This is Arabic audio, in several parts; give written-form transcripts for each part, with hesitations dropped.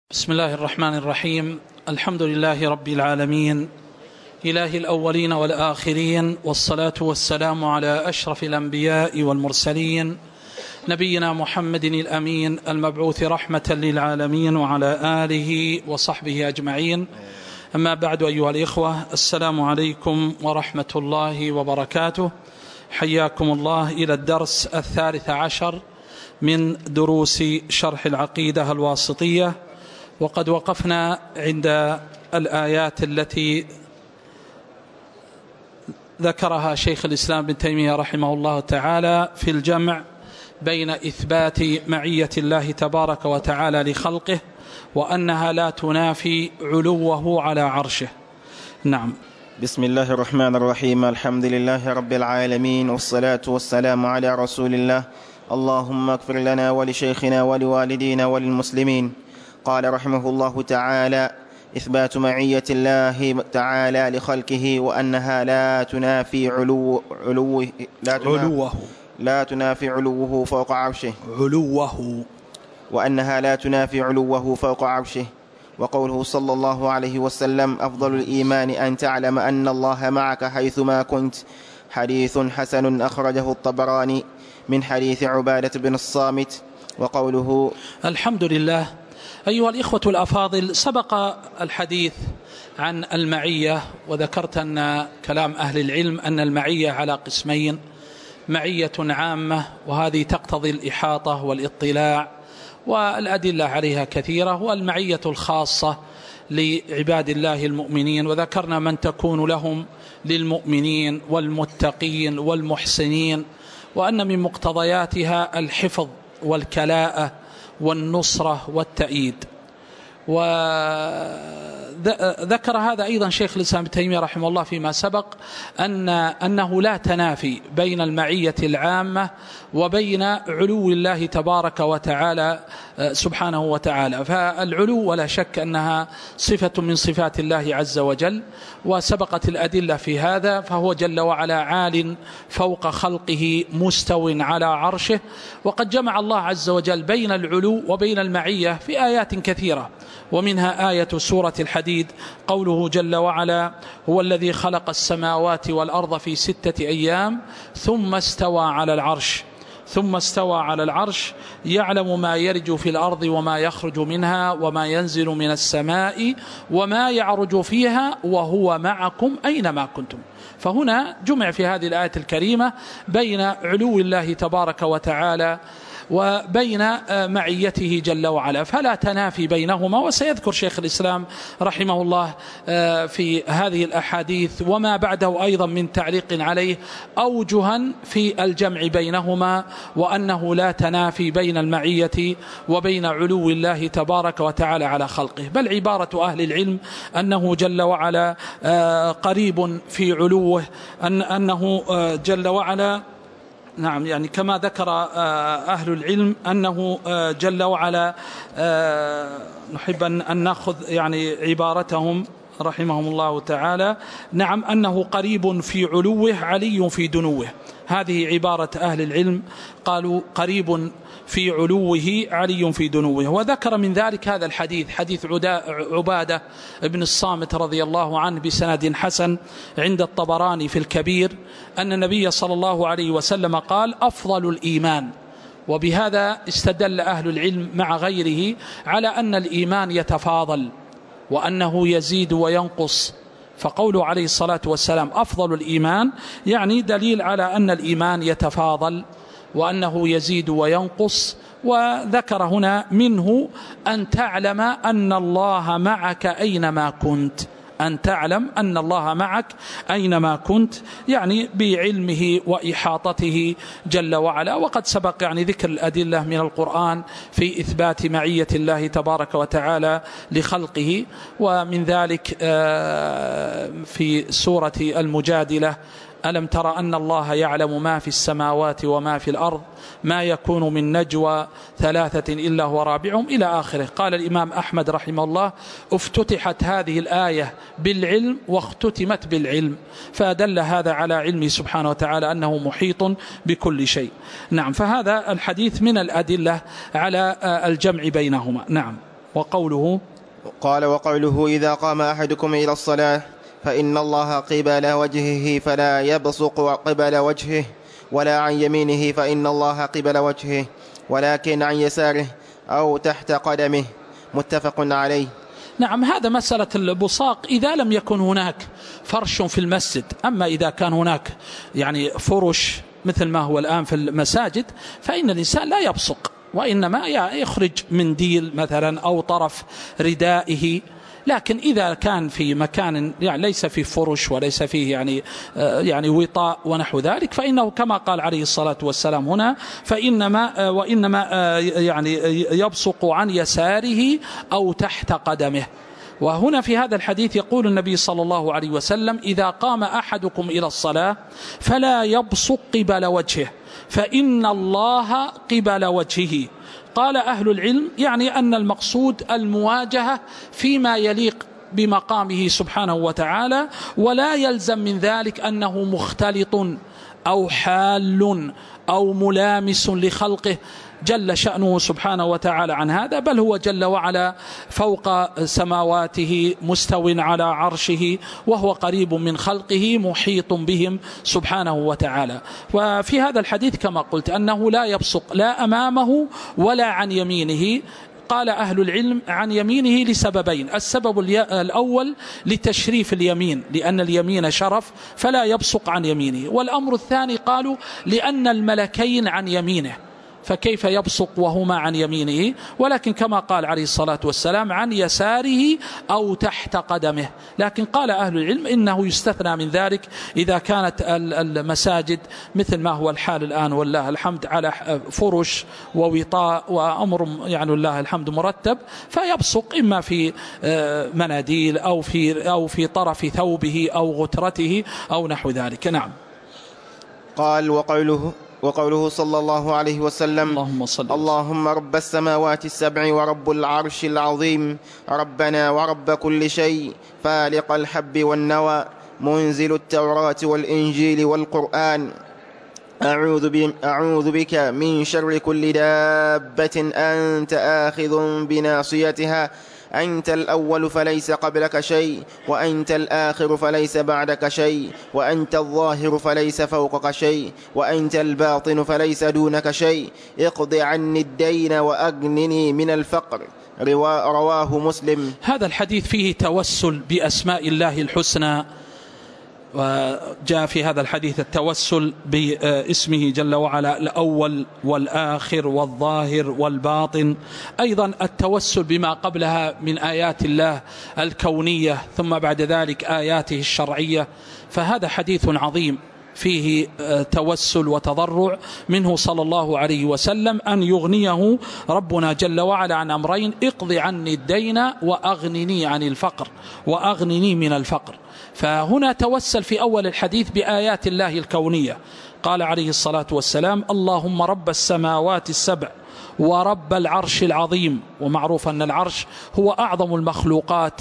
بسم الله الرحمن الرحيم. الحمد لله رب العالمين، إله الأولين والآخرين، والصلاة والسلام على أشرف الأنبياء والمرسلين، نبينا محمد الأمين المبعوث رحمة للعالمين، وعلى آله وصحبه أجمعين. أما بعد، أيها الإخوة، السلام عليكم ورحمة الله وبركاته. حياكم الله إلى الدرس 13 من دروس شرح العقيدة الواسطية، وقد وقفنا عند الآيات التي ذكرها شيخ الإسلام ابن تيمية رحمه الله تعالى في الجمع بين إثبات معية الله تبارك وتعالى لخلقه وأنها لا تنافي علوه على عرشه. نعم. بسم الله الرحمن الرحيم. الحمد لله رب العالمين، والصلاة والسلام على رسول الله. اللهم اغفر لنا ولشيخنا ولوالدينا وللمسلمين. قال رحمه الله تعالى: إثبات معية الله تعالى لخلقه وأنها لا تنافي علوه فوق عرشه، وأنها لا تنافي علوه فوق عرشه. وقوله صلى الله عليه وسلم: أفضل الإيمان أن تعلم أن الله معك حيثما كنت، حديث حسن أخرجه الطبراني من حديث عبادة بن الصامت. وقوله: الحمد لله. أيها الإخوة الأفاضل، سبق الحديث عن المعية، وذكرت أن كلام أهل العلم أن المعية على قسمين: معية عامة، وهذه تقتضي الإحاطة والاطلاع والأدلة عليها كثيرة، والمعية الخاصة لعباد الله المؤمنين، وذكرنا من تكون لهم للمؤمنين والمتقين والمحسنين، وأن من مقتضياتها الحفظ والكلاءة والنصرة والتأييد. وذكر هذا أيضا شيخ الإسلام ابن تيمية رحمه الله فيما سبق، أنه لا تنافي بين المعية العامة وبين علو الله تبارك وتعالى سبحانه وتعالى. فالعلو ولا شك أنها صفة من صفات الله عز وجل، وسبقت الأدلة في هذا، فهو جل وعلا عال فوق خلقه مستو على عرشه. وقد جمع الله عز وجل بين العلو وبين المعية في آيات كثيرة، ومنها آية سورة الحديد، قوله جل وعلا: هو الذي خلق السماوات والأرض في 6 أيام ثم استوى على العرش يعلم ما يرج في الأرض وما يخرج منها وما ينزل من السماء وما يعرج فيها وهو معكم أينما كنتم. فهنا جمع في هذه الآية الكريمة بين علو الله تبارك وتعالى وبين معيته جل وعلا، فلا تنافي بينهما. وسيذكر شيخ الإسلام رحمه الله في هذه الأحاديث وما بعده أيضا من تعليق عليه أوجها في الجمع بينهما، وأنه لا تنافي بين المعية وبين علو الله تبارك وتعالى على خلقه، بل عبارة أهل العلم أنه جل وعلا قريب في علوه، أنه جل وعلا، نعم، يعني كما ذكر أهل العلم أنه جل وعلا، نحب أن نأخذ يعني عبارتهم رحمهم الله تعالى، نعم، أنه قريب في علوه علي في دنوه. هذه عبارة أهل العلم، قالوا قريب في علوه علي في دنوه. وذكر من ذلك هذا الحديث، حديث عبادة بن الصامت رضي الله عنه بسند حسن عند الطبراني في الكبير، أن النبي صلى الله عليه وسلم قال: أفضل الإيمان. وبهذا استدل أهل العلم مع غيره على أن الإيمان يتفاضل وأنه يزيد وينقص. فقوله عليه الصلاة والسلام أفضل الإيمان يعني دليل على أن الإيمان يتفاضل وأنه يزيد وينقص. وذكر هنا منه أن تعلم أن الله معك أينما كنت، أن تعلم أن الله معك أينما كنت، يعني بعلمه وإحاطته جل وعلا. وقد سبق يعني ذكر الأدلة من القرآن في إثبات معية الله تبارك وتعالى لخلقه، ومن ذلك في سورة المجادلة: ألم تر أن الله يعلم ما في السماوات وما في الأرض ما يكون من نجوى 3 إلا هو رابعهم، إلى آخره. قال الإمام أحمد رحمه الله: افتتحت هذه الآية بالعلم واختتمت بالعلم، فدل هذا على علمه سبحانه وتعالى أنه محيط بكل شيء. نعم، فهذا الحديث من الأدلة على الجمع بينهما. نعم. وقوله إذا قام أحدكم إلى الصلاة فإن الله قبل وجهه فلا يبصق قبل وجهه ولا عن يمينه فإن الله قبل وجهه ولكن عن يساره أو تحت قدمه، متفق عليه. نعم، هذا مسألة البصاق إذا لم يكن هناك فرش في المسجد. أما إذا كان هناك يعني فرش مثل ما هو الآن في المساجد فإن الإنسان لا يبصق، وإنما يخرج منديل مثلا أو طرف ردائه. لكن إذا كان في مكان يعني ليس فيه فرش وليس فيه يعني وطاء ونحو ذلك فإنه كما قال عليه الصلاة والسلام هنا وإنما يعني يبصق عن يساره أو تحت قدمه. وهنا في هذا الحديث يقول النبي صلى الله عليه وسلم إذا قام أحدكم إلى الصلاة فلا يبصق قبل وجهه فإن الله قبل وجهه. قال أهل العلم يعني أن المقصود المواجهة فيما يليق بمقامه سبحانه وتعالى، ولا يلزم من ذلك أنه مختلط أو حال أو ملامس لخلقه جل شأنه سبحانه وتعالى عن هذا، بل هو جل وعلا فوق سماواته مستو على عرشه وهو قريب من خلقه محيط بهم سبحانه وتعالى. وفي هذا الحديث كما قلت أنه لا يبصق لا أمامه ولا عن يمينه. قال أهل العلم عن يمينه لسببين: السبب الأول لتشريف اليمين لأن اليمين شرف فلا يبصق عن يمينه، والأمر الثاني قالوا لأن الملكين عن يمينه فكيف يبصق وهما عن يمينه. ولكن كما قال عليه الصلاة والسلام عن يساره أو تحت قدمه. لكن قال أهل العلم إنه يستثنى من ذلك إذا كانت المساجد مثل ما هو الحال الآن والله الحمد على فرش ووطاء وأمر يعني الله الحمد مرتب، فيبصق إما في مناديل أو في طرف ثوبه أو غترته أو نحو ذلك. نعم. قال وقوله صلى الله عليه وسلم اللهم رب السماوات السبع ورب العرش العظيم ربنا ورب كل شيء فالق الحب والنوى منزل التوراة والإنجيل والقرآن أعوذ بك من شر كل دابة أنت آخذ بناصيتها أنت الأول فليس قبلك شيء وأنت الآخر فليس بعدك شيء وأنت الظاهر فليس فوقك شيء وأنت الباطن فليس دونك شيء اقض عني الدين وأغنني من الفقر. رواه مسلم. هذا الحديث فيه توسل بأسماء الله الحسنى، وجاء في هذا الحديث التوسل باسمه جل وعلا الأول والآخر والظاهر والباطن، أيضا التوسل بما قبلها من آيات الله الكونية ثم بعد ذلك آياته الشرعية. فهذا حديث عظيم فيه توسل وتضرع منه صلى الله عليه وسلم أن يغنيه ربنا جل وعلا عن أمرين: اقض عني الدين وأغنني عن الفقر وأغنني من الفقر. فهنا توسل في أول الحديث بآيات الله الكونية. قال عليه الصلاة والسلام اللهم رب السماوات السبع ورب العرش العظيم، ومعروف أن العرش هو أعظم المخلوقات،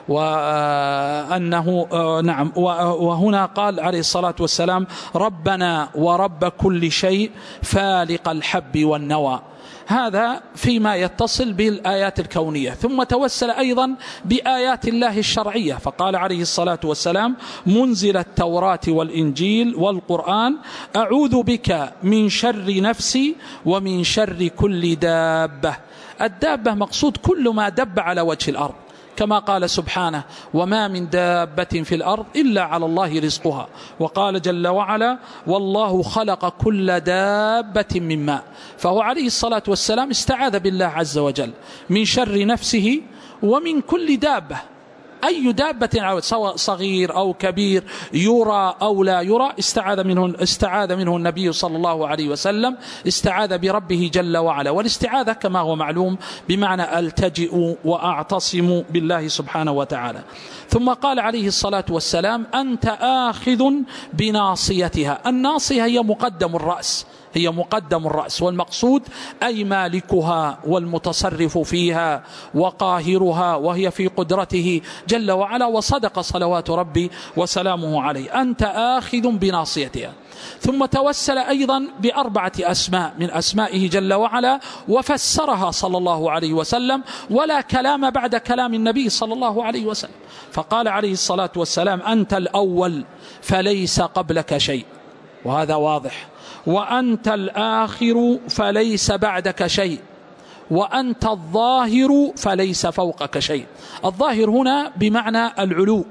وأنه نعم. وهنا قال عليه الصلاة والسلام ربنا ورب كل شيء فالق الحب والنوى. هذا فيما يتصل بالآيات الكونية. ثم توسل أيضا بآيات الله الشرعية، فقال عليه الصلاة والسلام منزل التوراة والإنجيل والقرآن أعوذ بك من شر نفسي ومن شر كل دابة. الدابة مقصود كل ما دب على وجه الأرض، كما قال سبحانه وما من دابة في الأرض إلا على الله رزقها. وقال جل وعلا والله خلق كل دابة من ماء. فهو عليه الصلاة والسلام استعاذ بالله عز وجل من شر نفسه ومن كل دابة، أي دابة سواء صغير أو كبير يرى أو لا يرى استعاذ منه النبي صلى الله عليه وسلم، استعاذ بربه جل وعلا. والاستعاذة كما هو معلوم بمعنى ألتجئ وأعتصم بالله سبحانه وتعالى. ثم قال عليه الصلاة والسلام أنت آخذ بناصيتها. الناصية هي مقدم الرأس، هي مقدم الرأس، والمقصود أي مالكها والمتصرف فيها وقاهرها، وهي في قدرته جل وعلا. وصدق صلوات ربي وسلامه عليه. أنت آخذ بناصيتها. ثم توسل أيضا بأربعة أسماء من أسمائه جل وعلا، وفسرها صلى الله عليه وسلم، ولا كلام بعد كلام النبي صلى الله عليه وسلم. فقال عليه الصلاة والسلام: أنت الأول فليس قبلك شيء، وهذا واضح. وأنت الآخر فليس بعدك شيء، وأنت الظاهر فليس فوقك شيء. الظاهر هنا بمعنى العلو،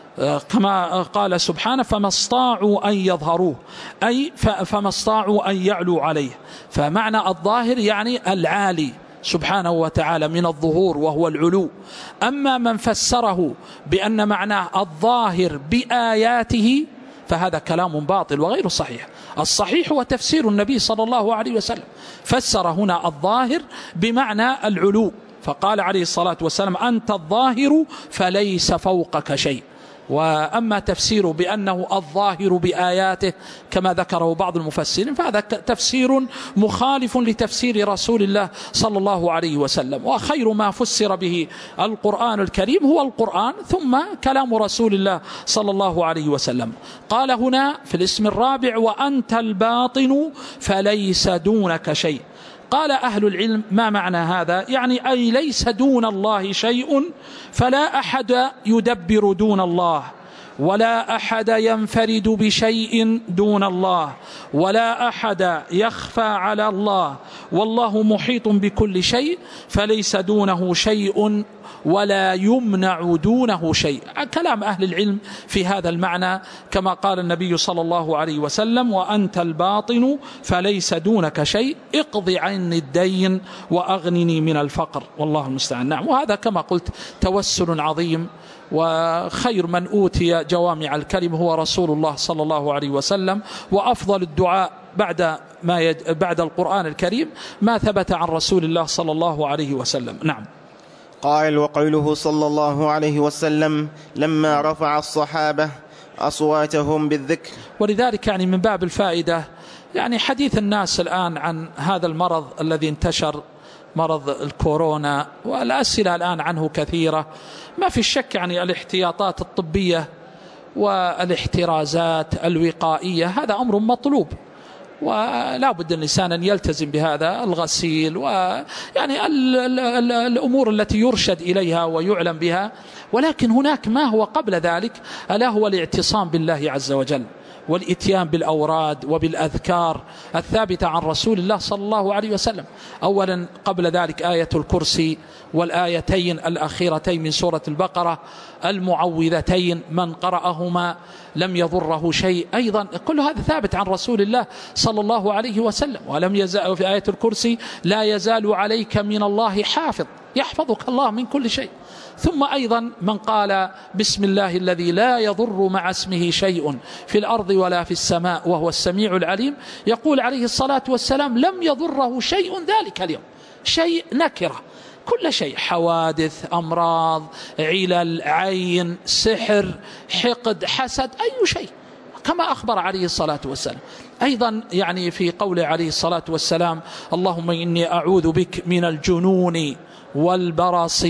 كما قال سبحانه: فما استطاعوا أن يظهروه، أي فما استطاعوا أن يعلوا عليه. فمعنى الظاهر يعني العالي سبحانه وتعالى من الظهور وهو العلو. أما من فسره بأن معناه الظاهر بآياته فهذا كلام باطل وغير صحيح. الصحيح هو تفسير النبي صلى الله عليه وسلم، فسر هنا الظاهر بمعنى العلو، فقال عليه الصلاة والسلام: أنت الظاهر فليس فوقك شيء. وأما تفسير بأنه الظاهر بآياته كما ذكره بعض المفسرين فهذا تفسير مخالف لتفسير رسول الله صلى الله عليه وسلم. وخير ما فسر به القرآن الكريم هو القرآن ثم كلام رسول الله صلى الله عليه وسلم. قال هنا في الاسم الرابع: وأنت الباطن فليس دونك شيء. قال أهل العلم: ما معنى هذا؟ يعني أي ليس دون الله شيء، فلا أحد يدبر دون الله، ولا أحد ينفرد بشيء دون الله، ولا أحد يخفى على الله، والله محيط بكل شيء، فليس دونه شيء ولا يمنع دونه شيء. كلام أهل العلم في هذا المعنى، كما قال النبي صلى الله عليه وسلم: وأنت الباطن فليس دونك شيء، اقض عني الدين وأغنني من الفقر، والله المستعان. نعم، وهذا كما قلت توسل عظيم، وخير من أوتي جوامع الكلم هو رسول الله صلى الله عليه وسلم. وأفضل الدعاء بعد القرآن الكريم ما ثبت عن رسول الله صلى الله عليه وسلم. نعم. قال: وقوله صلى الله عليه وسلم: لما رفع الصحابة أصواتهم بالذكر. ولذلك يعني من باب الفائدة يعني حديث الناس الآن عن هذا المرض الذي انتشر، مرض الكورونا، والأسئلة الآن عنه كثيرة. ما في شك يعني الاحتياطات الطبية والاحترازات الوقائية هذا أمر مطلوب، ولا بد الإنسان أن يلتزم بهذا، الغسيل ويعني الأمور التي يرشد إليها ويعلم بها. ولكن هناك ما هو قبل ذلك، ألا هو الاعتصام بالله عز وجل، والإتيان بالأوراد وبالأذكار الثابتة عن رسول الله صلى الله عليه وسلم. أولا قبل ذلك آية الكرسي، والآيتين الأخيرتين من سورة البقرة، المعوذتين من قرأهما لم يضره شيء، أيضا كل هذا ثابت عن رسول الله صلى الله عليه وسلم. ولم يزال في آية الكرسي: لا يزال عليك من الله حافظ، يحفظك الله من كل شيء. ثم أيضا من قال: بسم الله الذي لا يضر مع اسمه شيء في الأرض ولا في السماء وهو السميع العليم، يقول عليه الصلاة والسلام: لم يضره شيء ذلك اليوم. شيء نكرة، كل شيء، حوادث، أمراض، علل، عين، سحر، حقد، حسد، أي شيء، كما أخبر عليه الصلاة والسلام. أيضا يعني في قول عليه الصلاة والسلام: اللهم إني أعوذ بك من الجنون والبرص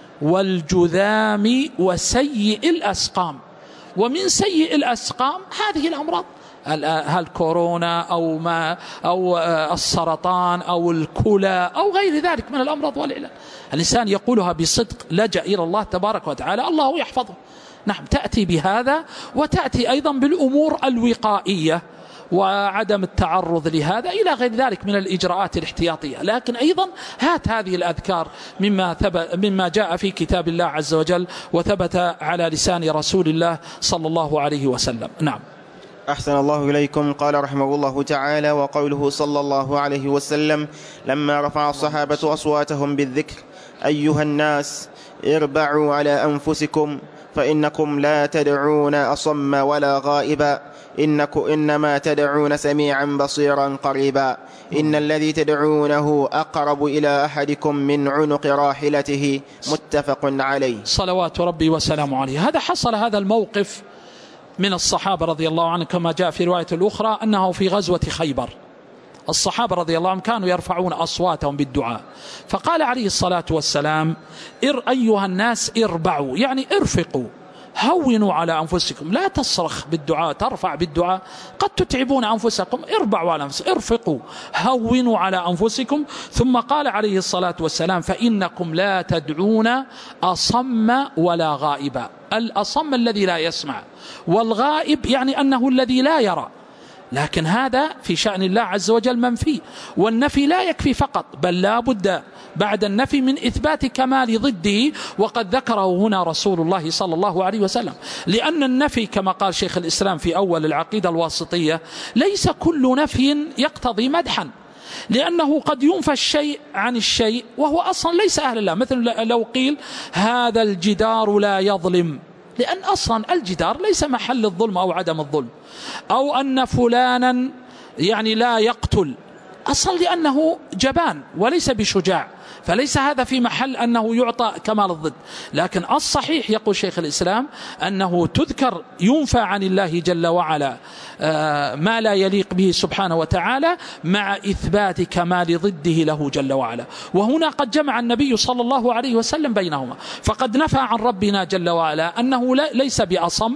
والجذام وسيء الأسقام. ومن سيء الأسقام هذه الأمراض، هل كورونا أو السرطان أو الكلى أو غير ذلك من الأمراض والعلل. الإنسان يقولها بصدق، لجأ إلى الله تبارك وتعالى، الله يحفظه. نعم، تأتي بهذا، وتأتي أيضا بالأمور الوقائية وعدم التعرض لهذا إلى غير ذلك من الإجراءات الاحتياطية. لكن أيضا هذه الأذكار مما جاء في كتاب الله عز وجل وثبت على لسان رسول الله صلى الله عليه وسلم. نعم. أحسن الله إليكم. قال رحمه الله تعالى: وقوله صلى الله عليه وسلم: لما رفع الصحابة أصواتهم بالذكر: أيها الناس اربعوا على أنفسكم، فإنكم لا تدعون أصم ولا غائبا، إنما تدعون سميعا بصيرا قريبا، إن الذي تدعونه أقرب إلى أحدكم من عنق راحلته، متفق عليه. صلوات ربي وسلامه عليه. هذا حصل هذا الموقف من الصحابة رضي الله عنهم كما جاء في رواية الأخرى أنه في غزوة خيبر، الصحابة رضي الله عنهم كانوا يرفعون أصواتهم بالدعاء، فقال عليه الصلاة والسلام أيها الناس اربعوا، يعني ارفقوا، هونوا على أنفسكم، لا تصرخ بالدعاء، ترفع بالدعاء قد تتعبون أنفسكم، اربعوا على أنفسكم، ارفقوا، هونوا على أنفسكم. ثم قال عليه الصلاة والسلام فإنكم لا تدعون أصم ولا غائبا. الأصم الذي لا يسمع، والغائب يعني أنه الذي لا يرى، لكن هذا في شأن الله عز وجل منفي، والنفي لا يكفي فقط، بل لا بد بعد النفي من إثبات كمال ضده، وقد ذكره هنا رسول الله صلى الله عليه وسلم، لأن النفي كما قال شيخ الإسلام في أول العقيدة الواسطية ليس كل نفي يقتضي مدحا، لأنه قد ينفى الشيء عن الشيء وهو أصلا ليس أهل الله. مثل لو قيل هذا الجدار لا يظلم، لأن أصلا الجدار ليس محل الظلم أو عدم الظلم، أو أن فلانا يعني لا يقتل، أصلا لأنه جبان وليس بشجاع، فليس هذا في محل أنه يعطى كمال الضد. لكن الصحيح يقول شيخ الإسلام أنه تذكر ينفى عن الله جل وعلا ما لا يليق به سبحانه وتعالى مع إثبات كمال ضده له جل وعلا. وهنا قد جمع النبي صلى الله عليه وسلم بينهما، فقد نفى عن ربنا جل وعلا أنه ليس بأصم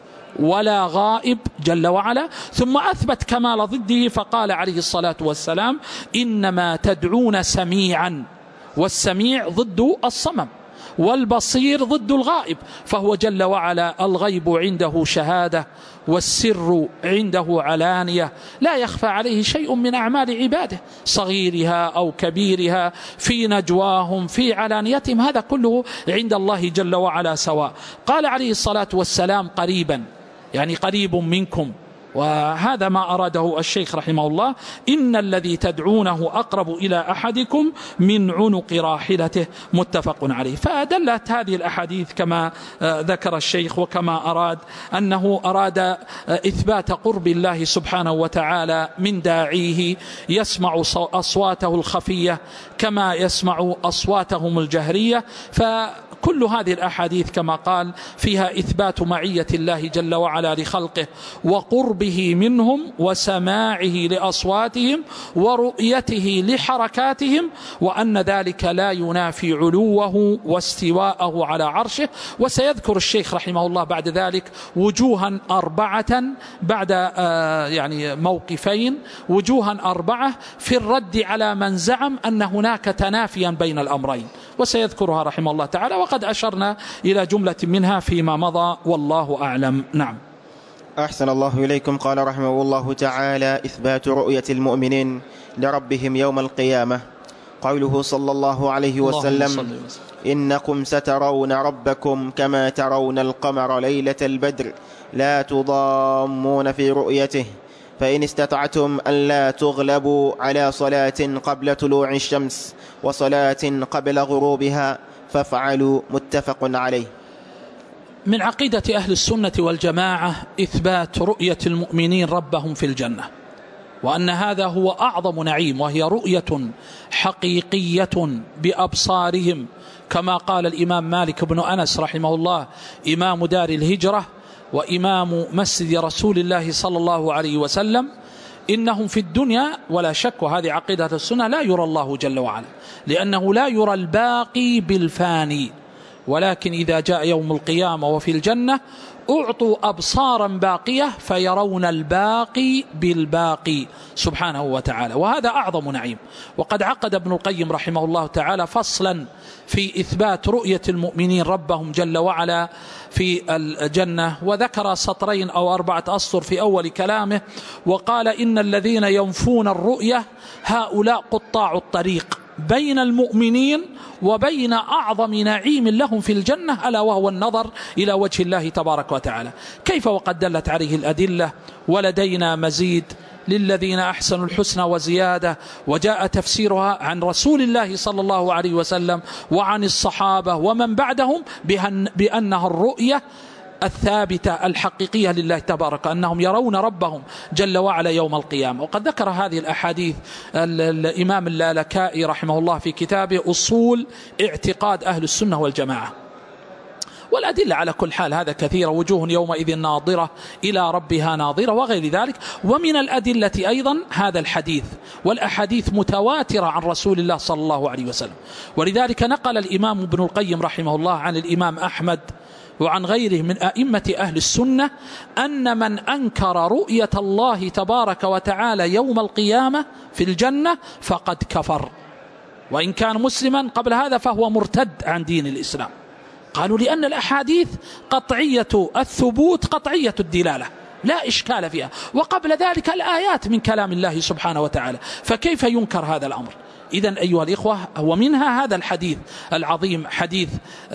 ولا غائب جل وعلا، ثم أثبت كمال ضده فقال عليه الصلاة والسلام إنما تدعون سميعا، والسميع ضد الصمم، والبصير ضد الغائب، فهو جل وعلا الغيب عنده شهادة، والسر عنده علانية، لا يخفى عليه شيء من أعمال عباده صغيرها أو كبيرها، في نجواهم في علانيتهم، هذا كله عند الله جل وعلا سواء. قال عليه الصلاة والسلام قريبا، يعني قريب منكم، وهذا ما أراده الشيخ رحمه الله، إن الذي تدعونه أقرب إلى أحدكم من عنق راحلته، متفق عليه. فدلت هذه الأحاديث كما ذكر الشيخ وكما أراد، أنه أراد إثبات قرب الله سبحانه وتعالى من داعيه، يسمع أصواته الخفية كما يسمع أصواتهم الجهرية. كل هذه الأحاديث كما قال فيها إثبات معية الله جل وعلا لخلقه، وقربه منهم، وسماعه لأصواتهم، ورؤيته لحركاتهم، وأن ذلك لا ينافي علوه واستواءه على عرشه. وسيذكر الشيخ رحمه الله بعد ذلك وجوها أربعة بعد يعني موقفين، وجوها أربعة في الرد على من زعم أن هناك تنافيا بين الأمرين، وسيذكرها رحمه الله تعالى، وقد أشرنا إلى جملة منها فيما مضى، والله أعلم. نعم. أحسن الله إليكم. قال رحمه الله تعالى إثبات رؤية المؤمنين لربهم يوم القيامة. قوله صلى الله عليه وسلم إنكم سترون ربكم كما ترون القمر ليلة البدر لا تضامون في رؤيته، فإن استطعتم أن لا تغلبوا على صلاة قبل طلوع الشمس وصلاة قبل غروبها فافعلوا، متفق عليه. من عقيدة أهل السنة والجماعة إثبات رؤية المؤمنين ربهم في الجنة، وأن هذا هو أعظم نعيم، وهي رؤية حقيقية بأبصارهم، كما قال الإمام مالك بن أنس رحمه الله إمام دار الهجرة وإمام مسجد رسول الله صلى الله عليه وسلم، إنهم في الدنيا ولا شك، وهذه عقيدة السنة، لا يرى الله جل وعلا، لأنه لا يرى الباقي بالفاني، ولكن إذا جاء يوم القيامة وفي الجنة أعطوا أبصارا باقية فيرون الباقي بالباقي سبحانه وتعالى، وهذا أعظم نعيم. وقد عقد ابن القيم رحمه الله تعالى فصلا في إثبات رؤية المؤمنين ربهم جل وعلا في الجنة، وذكر سطرين أو 4 أسطر في أول كلامه، وقال إن الذين ينفون الرؤية هؤلاء قطاع الطريق بين المؤمنين وبين أعظم نعيم لهم في الجنة، ألا وهو النظر إلى وجه الله تبارك وتعالى. كيف وقد دلت عليه الأدلة، ولدينا مزيد للذين أحسنوا الحسنى وزيادة، وجاء تفسيرها عن رسول الله صلى الله عليه وسلم وعن الصحابة ومن بعدهم بأنها الرؤية الثابتة الحقيقية لله تبارك، أنهم يرون ربهم جل وعلا يوم القيامة. وقد ذكر هذه الأحاديث الإمام اللالكائي رحمه الله في كتابه أصول اعتقاد أهل السنة والجماعة. والأدلة على كل حال هذا كثيرة، وجوه يومئذ ناظرة إلى ربها ناظرة وغير ذلك. ومن الأدلة أيضا هذا الحديث، والأحاديث متواترة عن رسول الله صلى الله عليه وسلم. ولذلك نقل الإمام ابن القيم رحمه الله عن الإمام أحمد وعن غيره من أئمة أهل السنة أن من أنكر رؤية الله تبارك وتعالى يوم القيامة في الجنة فقد كفر، وإن كان مسلما قبل هذا فهو مرتد عن دين الإسلام. قالوا لأن الأحاديث قطعية الثبوت قطعية الدلالة لا إشكال فيها، وقبل ذلك الآيات من كلام الله سبحانه وتعالى، فكيف ينكر هذا الأمر؟ إذن أيها الإخوة، ومنها هذا الحديث العظيم حديث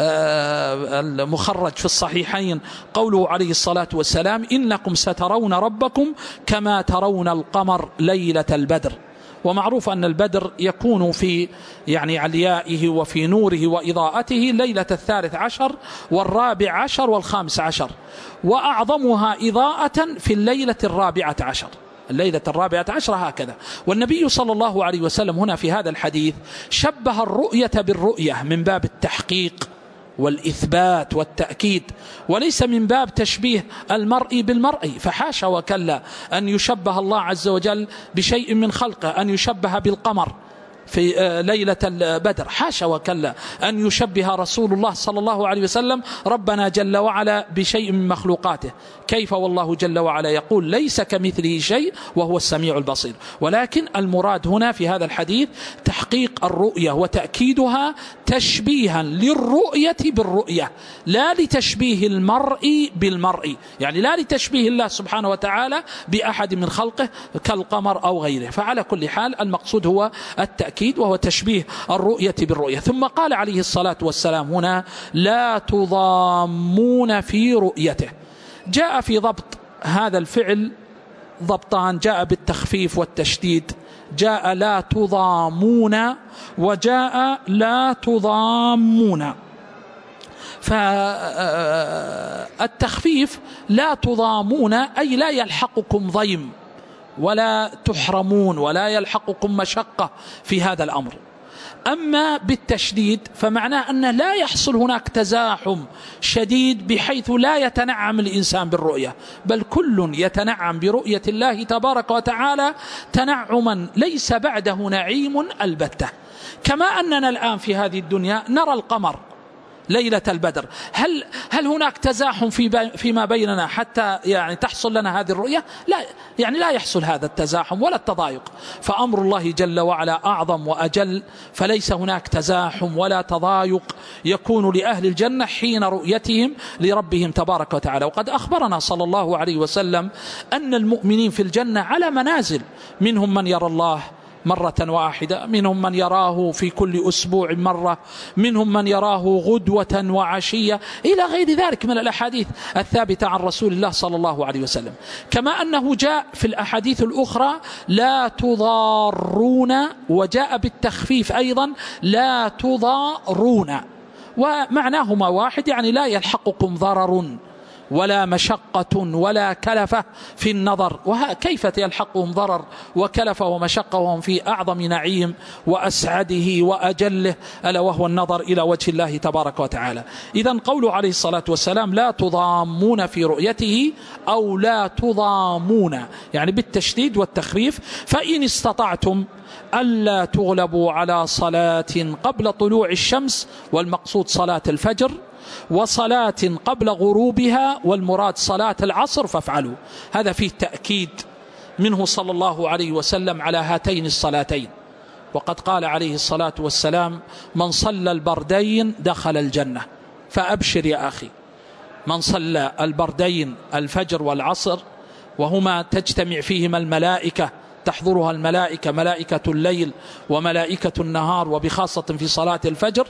المخرج في الصحيحين قوله عليه الصلاة والسلام: إنكم سترون ربكم كما ترون القمر ليلة البدر. ومعروف أن البدر يكون في عليائه وفي نوره وإضاءته ليلة 13 و14 و15، وأعظمها إضاءة في الليلة 14، الليلة 14 هكذا. والنبي صلى الله عليه وسلم هنا في هذا الحديث شبه الرؤية بالرؤية من باب التحقيق والإثبات والتأكيد، وليس من باب تشبيه المرء بالمرء، فحاشا وكلا أن يشبه الله عز وجل بشيء من خلقه، أن يشبه بالقمر في ليلة البدر، حاشا وكلا أن يشبه رسول الله صلى الله عليه وسلم ربنا جل وعلا بشيء من مخلوقاته، كيف والله جل وعلا يقول ليس كمثله شيء وهو السميع البصير. ولكن المراد هنا في هذا الحديث تحقيق الرؤية وتأكيدها تشبيها للرؤية بالرؤية، لا لتشبيه المرء بالمرء، يعني لا لتشبيه الله سبحانه وتعالى بأحد من خلقه كالقمر أو غيره. فعلى كل حال المقصود هو التأكيد وهو تشبيه الرؤية بالرؤية. ثم قال عليه الصلاة والسلام هنا: لا تضامون في رؤيته. جاء في ضبط هذا الفعل ضبطان، جاء بالتخفيف والتشديد، جاء لا تضامون وجاء لا تضامون. فالتخفيف لا تضامون أي لا يلحقكم ضيم ولا تحرمون ولا يلحقكم مشقة في هذا الأمر. أما بالتشديد فمعناه أن لا يحصل هناك تزاحم شديد بحيث لا يتنعم الإنسان بالرؤية، بل كل يتنعم برؤية الله تبارك وتعالى تنعما ليس بعده نعيم البتة. كما أننا الآن في هذه الدنيا نرى القمر ليلة البدر، هل هناك تزاحم فيما بيننا حتى تحصل لنا هذه الرؤية؟ لا، لا يحصل هذا التزاحم ولا التضايق، فأمر الله جل وعلا أعظم وأجل، فليس هناك تزاحم ولا تضايق يكون لأهل الجنة حين رؤيتهم لربهم تبارك وتعالى. وقد أخبرنا صلى الله عليه وسلم أن المؤمنين في الجنة على منازل، منهم من يرى الله مرة واحدة، منهم من يراه في كل أسبوع مرة، منهم من يراه غدوة وعشية، إلى غير ذلك من الأحاديث الثابتة عن رسول الله صلى الله عليه وسلم. كما أنه جاء في الأحاديث الأخرى لا تضارون، وجاء بالتخفيف أيضا لا تضارون، ومعناهما واحد، لا يلحقكم ضرر ولا مشقة ولا كلفة في النظر. وكيف يلحقهم ضرر وكلفة ومشقة وهم في أعظم نعيم وأسعده وأجله، ألا وهو النظر إلى وجه الله تبارك وتعالى. إذن قوله عليه الصلاة والسلام لا تضامون في رؤيته أو لا تضامون بالتشديد والتخفيف. فإن استطعتم ألا تغلبوا على صلاة قبل طلوع الشمس، والمقصود صلاة الفجر، وصلاة قبل غروبها، والمراد صلاة العصر، فافعلوا. هذا فيه تأكيد منه صلى الله عليه وسلم على هاتين الصلاتين. وقد قال عليه الصلاة والسلام: من صلى البردين دخل الجنة. فأبشر يا أخي، من صلى البردين الفجر والعصر، وهما تجتمع فيهما الملائكة، تحضرها الملائكة، ملائكة الليل وملائكة النهار، وبخاصة في صلاة الفجر،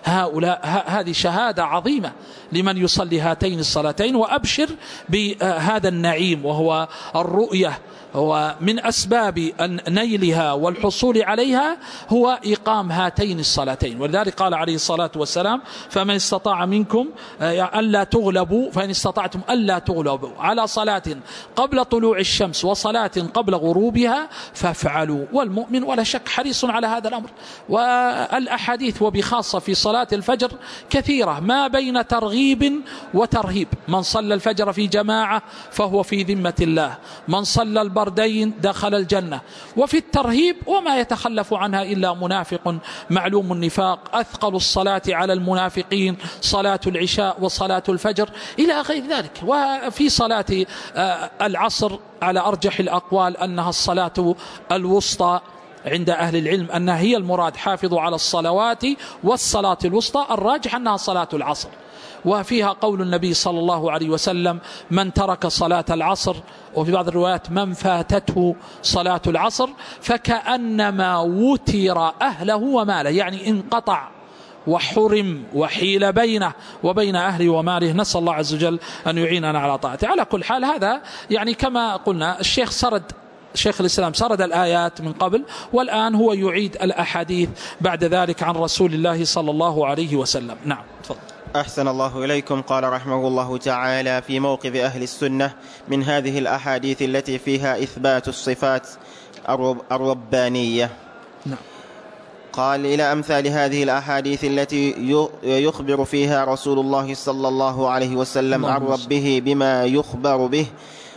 هذه شهادة عظيمة لمن يصلي هاتين الصلاتين. وأبشر بهذا النعيم وهو الرؤية، ومن أسباب نيلها والحصول عليها هو إقام هاتين الصلاتين. ولذلك قال عليه الصلاة والسلام: فمن استطاع منكم ألا تغلبوا، فإن استطعتم ألا تغلبوا على صلاة قبل طلوع الشمس وصلاة قبل غروبها هذا فافعلوا. والمؤمن ولا شك حريص على هذا الأمر. والأحاديث وبخاصة في صلاة الفجر كثيرة ما بين ترغيب وترهيب. من صلى الفجر في جماعة فهو في ذمة الله، من صلى البردين دخل الجنة. وفي الترهيب وما يتخلف عنها إلا منافق معلوم النفاق، أثقل الصلاة على المنافقين صلاة العشاء وصلاة الفجر إلى غير ذلك. وفي صلاة العصر على أرجح الأقوال أنها الصلاة الوسطى عند أهل العلم، أنها هي المراد، حافظوا على الصلوات والصلاة الوسطى، الراجح أنها صلاة العصر. وفيها قول النبي صلى الله عليه وسلم: من ترك صلاة العصر، وفي بعض الروايات من فاتته صلاة العصر فكأنما وتر أهله وماله، يعني انقطع وحرم وحيل بينه وبين أهله وماله. نسأل الله عز وجل أن يعيننا على طاعته. على كل حال هذا يعني كما قلنا شيخ الإسلام سرد الآيات من قبل، والآن هو يعيد الأحاديث بعد ذلك عن رسول الله صلى الله عليه وسلم. نعم تفضل. أحسن الله إليكم. قال رحمه الله تعالى: في موقف أهل السنة من هذه الأحاديث التي فيها إثبات الصفات الربانية. نعم. قال: إلى أمثال هذه الأحاديث التي يخبر فيها رسول الله صلى الله عليه وسلم عن ربه بما يخبر به.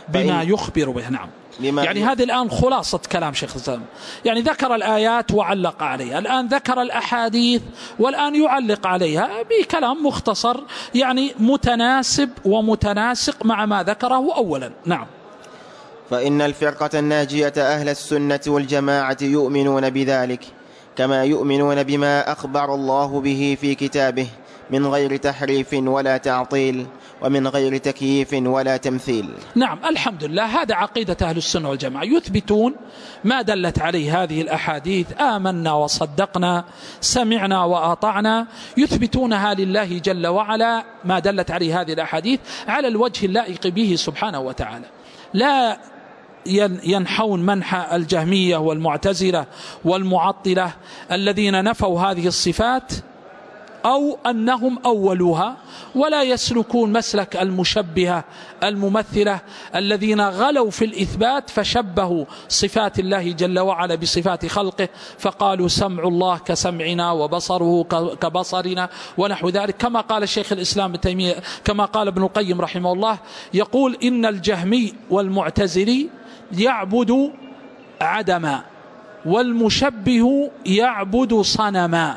نعم. يعني هذه الآن خلاصة كلام شيخ الإسلام، يعني ذكر الآيات وعلق عليها، الآن ذكر الأحاديث والآن يعلق عليها بكلام مختصر يعني متناسب ومتناسق مع ما ذكره أولا. نعم. فإن الفرقة الناجية أهل السنة والجماعة يؤمنون بذلك كما يؤمنون بما أخبر الله به في كتابه من غير تحريف ولا تعطيل ومن غير تكييف ولا تمثيل. نعم، الحمد لله، هذا عقيدة أهل السنة والجماعة، يثبتون ما دلت عليه هذه الأحاديث، آمنا وصدقنا، سمعنا وأطعنا، يثبتونها لله جل وعلا ما دلت عليه هذه الأحاديث على الوجه اللائق به سبحانه وتعالى. لا ينحون منح الجهمية والمعتزلة والمعطلة الذين نفوا هذه الصفات أو أنهم أولوها، ولا يسلكون مسلك المشبهة الممثلة الذين غلوا في الإثبات فشبهوا صفات الله جل وعلا بصفات خلقه، فقالوا سمع الله كسمعنا وبصره كبصرنا ونحو ذلك، كما قال الشيخ الإسلام ابن تيمية، كما قال ابن القيم رحمه الله، يقول إن الجهمي والمعتزلي يعبد عدما، والمشبه يعبد صنما،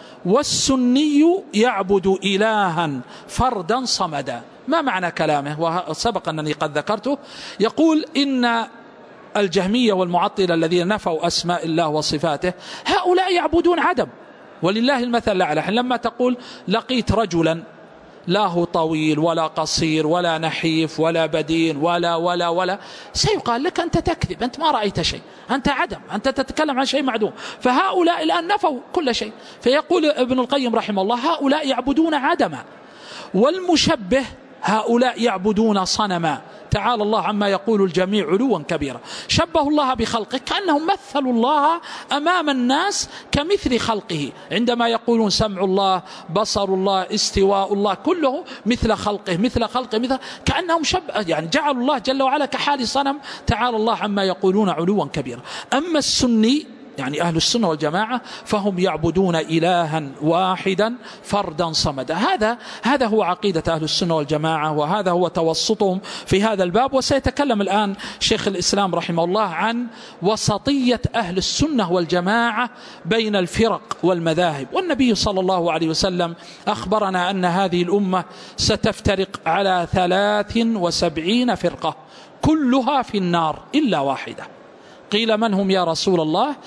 والسني يعبد إلها فردا صمدا. ما معنى كلامه؟ وسبق أنني قد ذكرته. يقول إن الجهمية والمعطلة الذين نفوا أسماء الله وصفاته هؤلاء يعبدون عدم، ولله المثل الأعلى. لما تقول لقيت رجلا لا هو طويل ولا قصير ولا نحيف ولا بدين ولا سيقال لك أنت تكذب، أنت ما رأيت شيء، أنت عدم، أنت تتكلم عن شيء معدوم. فهؤلاء الآن نفوا كل شيء. فيقول ابن القيم رحمه الله هؤلاء يعبدون عدما، والمشبه هؤلاء يعبدون صنما. تعالى الله عما يقول الجميع علوا كبيرا. شبهوا الله بخلقه كأنهم مثلوا الله أمام الناس كمثل خلقه، عندما يقولون سمع الله، بصر الله، استواء الله، كله مثل خلقه كأنهم يعني جعلوا الله جل وعلا كحال صنم. تعالى الله عما يقولون علوا كبيرا. أما السني يعني أهل السنة والجماعة فهم يعبدون إلها واحدا فردا صمدا. هذا هو عقيدة أهل السنة والجماعة، وهذا هو توسطهم في هذا الباب. وسيتكلم الآن شيخ الإسلام رحمه الله عن وسطية أهل السنة والجماعة بين الفرق والمذاهب. والنبي صلى الله عليه وسلم أخبرنا أن هذه الأمة ستفترق على 73 فرقة كلها في النار إلا واحدة. قيل من هم يا رسول الله؟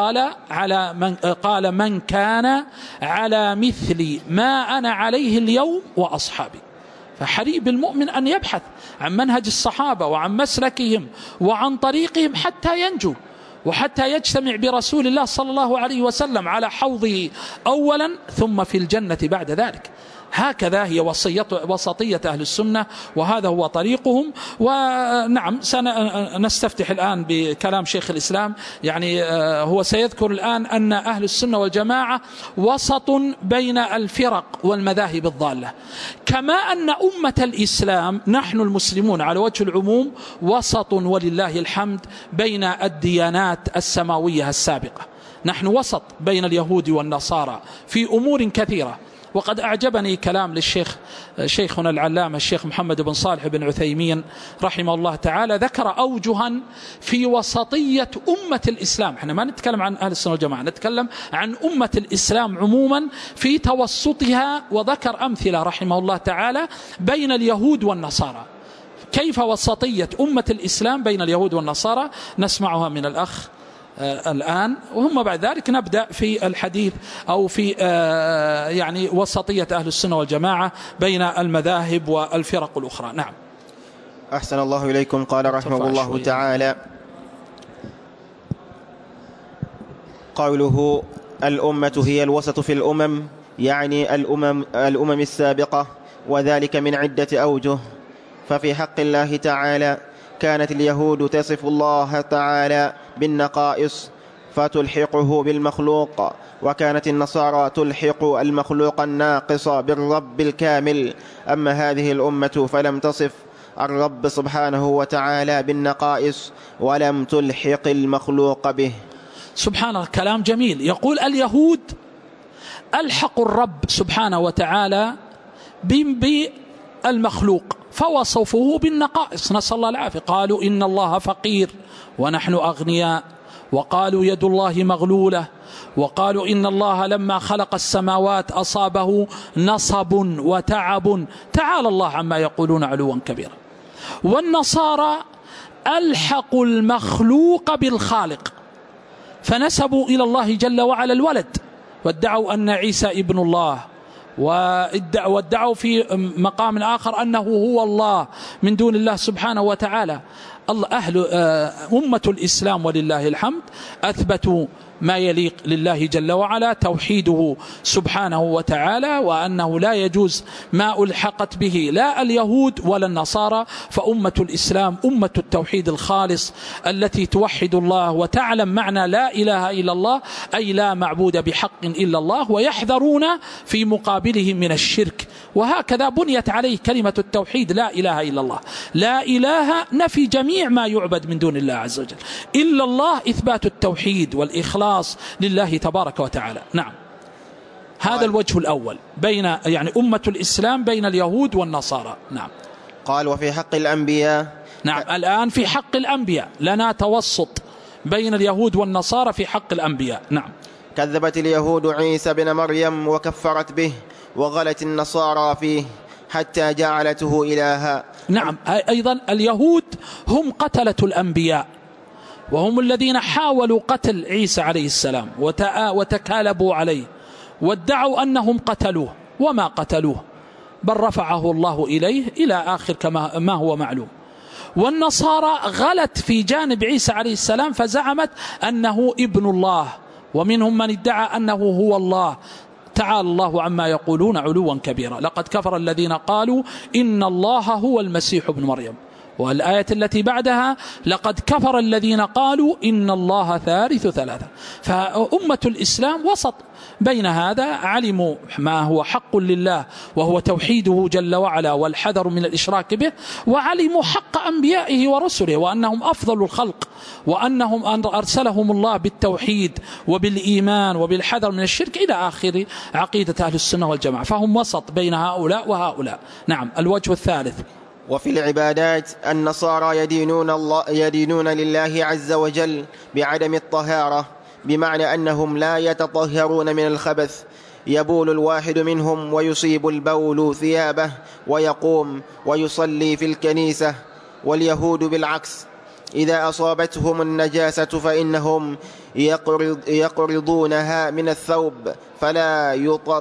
قال من كان على مثل ما أنا عليه اليوم وأصحابي. فحري بالمؤمن أن يبحث عن منهج الصحابة وعن مسلكهم وعن طريقهم حتى ينجو، وحتى يجتمع برسول الله صلى الله عليه وسلم على حوضه أولا ثم في الجنة بعد ذلك. هكذا هي وسطية أهل السنة، وهذا هو طريقهم. ونعم سنستفتح الآن بكلام شيخ الإسلام، يعني هو سيذكر الآن أن أهل السنة والجماعة وسط بين الفرق والمذاهب الضالة، كما أن أمة الإسلام نحن المسلمون على وجه العموم وسط ولله الحمد بين الديانات السماوية السابقة. نحن وسط بين اليهود والنصارى في أمور كثيرة. وقد أعجبني كلام شيخنا العلامة الشيخ محمد بن صالح بن عثيمين رحمه الله تعالى، ذكر أوجها في وسطية أمة الإسلام. احنا ما نتكلم عن أهل السنة والجماعة، نتكلم عن أمة الإسلام عموما في توسطها، وذكر أمثلة رحمه الله تعالى بين اليهود والنصارى، كيف وسطية أمة الإسلام بين اليهود والنصارى. نسمعها من الأخ الآن، وهم بعد ذلك نبدأ في الحديث أو في يعني وسطية أهل السنة والجماعة بين المذاهب والفرق الأخرى. نعم. أحسن الله إليكم. قال رحمه الله تعالى: قوله الأمة هي الوسط في الأمم، يعني الأمم السابقة، وذلك من عدة أوجه. ففي حق الله تعالى كانت اليهود تصف الله تعالى بالنقائص فتلحقه بالمخلوق، وكانت النصارى تلحق المخلوق الناقص بالرب الكامل. أما هذه الأمة فلم تصف الرب سبحانه وتعالى بالنقائص ولم تلحق المخلوق به. سبحان الله، كلام جميل. يقول اليهود ألحقوا الرب سبحانه وتعالى بالمخلوق فوصفوه بالنقائص، نسأل الله العافية. قالوا إن الله فقير ونحن أغنياء، وقالوا يد الله مغلولة، وقالوا إن الله لما خلق السماوات أصابه نصب وتعب. تعالى الله عما يقولون علوا كبيرا. والنصارى ألحقوا المخلوق بالخالق فنسبوا إلى الله جل وعلا الولد، وادعوا أن عيسى ابن الله، وادعوا في مقام آخر أنه هو الله من دون الله سبحانه وتعالى. أمة الإسلام ولله الحمد أثبتوا ما يليق لله جل وعلا، توحيده سبحانه وتعالى، وأنه لا يجوز ما ألحقت به لا اليهود ولا النصارى. فأمة الإسلام أمة التوحيد الخالص التي توحد الله وتعلم معنى لا إله إلا الله، أي لا معبود بحق إلا الله، ويحذرون في مقابله من الشرك. وهكذا بنيت عليه كلمة التوحيد لا إله إلا الله. لا إله نفي جميع ما يعبد من دون الله عز وجل، إلا الله إثبات التوحيد والإخلاص لله تبارك وتعالى. نعم، هذا الوجه الأول بين يعني أمة الإسلام بين اليهود والنصارى. نعم. قال وفي حق الأنبياء. نعم، الآن في حق الأنبياء لنا توسط بين اليهود والنصارى في حق الأنبياء. نعم. كذبت اليهود عيسى بن مريم وكفرت به، وغلت النصارى فيه حتى جعلته إلها. نعم، أيضا اليهود هم قتلة الأنبياء، وهم الذين حاولوا قتل عيسى عليه السلام وتكالبوا عليه، وادعوا أنهم قتلوه وما قتلوه، بل رفعه الله إليه إلى آخر كما ما هو معلوم. والنصارى غلت في جانب عيسى عليه السلام فزعمت أنه ابن الله، ومنهم من ادعى أنه هو الله. تعالى الله عما يقولون علوا كبيرا. لقد كفر الذين قالوا إن الله هو المسيح ابن مريم. والآية التي بعدها لقد كفر الذين قالوا إن الله ثالث ثلاثة. فأمة الإسلام وسط بين هذا، علموا ما هو حق لله وهو توحيده جل وعلا والحذر من الإشراك به، وعلموا حق أنبيائه ورسله وأنهم أفضل الخلق، وأنهم أرسلهم الله بالتوحيد وبالإيمان وبالحذر من الشرك إلى آخر عقيدة أهل السنة والجماعة. فهم وسط بين هؤلاء وهؤلاء. نعم. الوجه الثالث: وفي العبادات النصارى يدينون لله عز وجل بعدم الطهارة، بمعنى أنهم لا يتطهرون من الخبث. يبول الواحد منهم ويصيب البول ثيابه ويقوم ويصلي في الكنيسة. واليهود بالعكس، إذا أصابتهم النجاسة فإنهم يقرضونها من الثوب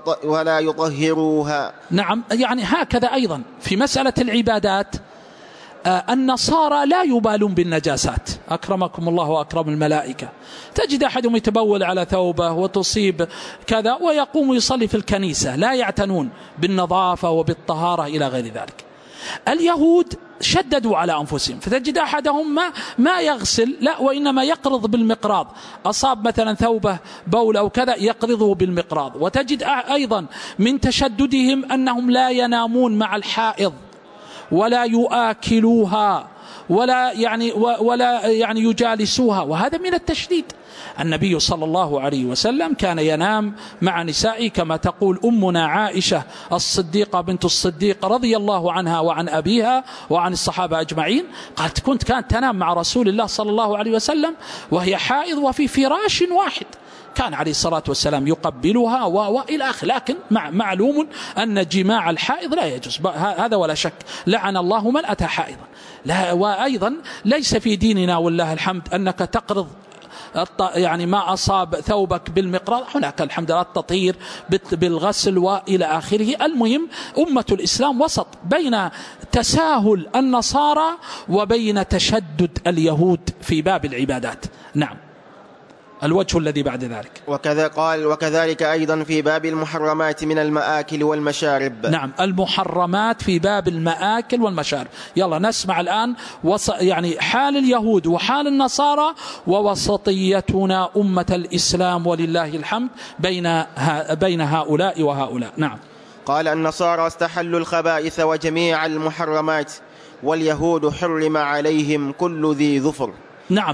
ولا يطهروها. نعم، يعني هكذا أيضا في مسألة العبادات النصارى لا يبالون بالنجاسات، أكرمكم الله وأكرم الملائكة. تجد أحدهم يتبول على ثوبه وتصيب كذا ويقوم يصلي في الكنيسة، لا يعتنون بالنظافة وبالطهارة إلى غير ذلك. اليهود شددوا على أنفسهم، فتجد أحدهم ما يغسل، لا وإنما يقرض بالمقراض، أصاب مثلا ثوبه بول أو كذا يقرضه بالمقراض. وتجد أيضا من تشددهم أنهم لا ينامون مع الحائض ولا يؤكلوها ولا يعني يجالسوها، وهذا من التشديد. النبي صلى الله عليه وسلم كان ينام مع نسائه كما تقول أمنا عائشة الصديقة بنت الصديق رضي الله عنها وعن أبيها وعن الصحابة أجمعين، قالت كانت تنام مع رسول الله صلى الله عليه وسلم وهي حائض وفي فراش واحد، كان عليه الصلاة والسلام يقبلها وإلى آخره. لكن معلوم أن جماع الحائض لا يجوز، هذا ولا شك، لعن الله من أتى حائضا. وأيضا ليس في ديننا والله الحمد أنك تقرض يعني ما أصاب ثوبك بالمقراض، هناك الحمد لله التطهير بالغسل وإلى آخره. المهم أمة الإسلام وسط بين تساهل النصارى وبين تشدد اليهود في باب العبادات. نعم. الوجه الذي بعد ذلك وكذلك أيضا في باب المحرمات من المآكل والمشارب. نعم، المحرمات في باب المآكل والمشارب. يلا نسمع الآن يعني حال اليهود وحال النصارى ووسطيتنا أمة الإسلام ولله الحمد بين هؤلاء وهؤلاء. نعم. قال النصارى استحلوا الخبائث وجميع المحرمات، واليهود حرم عليهم كل ذي ظفر. نعم،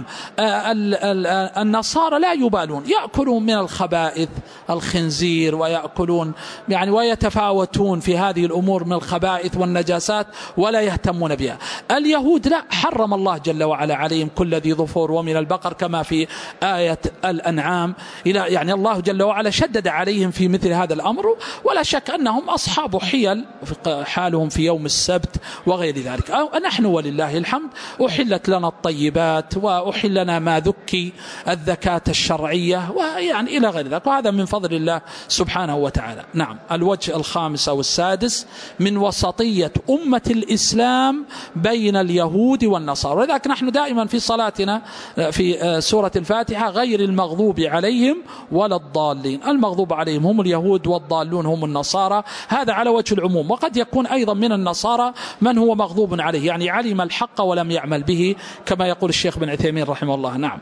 النصارى لا يبالون، يأكلون من الخبائث الخنزير ويأكلون يعني ويتفاوتون في هذه الأمور من الخبائث والنجاسات ولا يهتمون بها. اليهود لا، حرم الله جل وعلا عليهم كل ذي ظفر ومن البقر كما في آية الأنعام، يعني الله جل وعلا شدد عليهم في مثل هذا الأمر، ولا شك أنهم أصحاب حيل، حالهم في يوم السبت وغير ذلك. نحن ولله الحمد أحلت لنا الطيبات وأحل لنا ما ذكي الذكاة الشرعية ويعني إلى غير ذلك، وهذا من فضل الله سبحانه وتعالى. نعم. الوجه الخامس أو السادس من وسطية أمة الإسلام بين اليهود والنصارى، ولذلك نحن دائما في صلاتنا في سورة الفاتحة غير المغضوب عليهم ولا الضالين، المغضوب عليهم هم اليهود والضالون هم النصارى، هذا على وجه العموم. وقد يكون أيضا من النصارى من هو مغضوب عليه، يعني علم الحق ولم يعمل به كما يقول الشيخ بن عثيمين رحمه الله. نعم.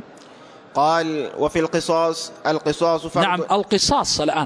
قال وفي القصاص فرض. نعم، القصاص الآن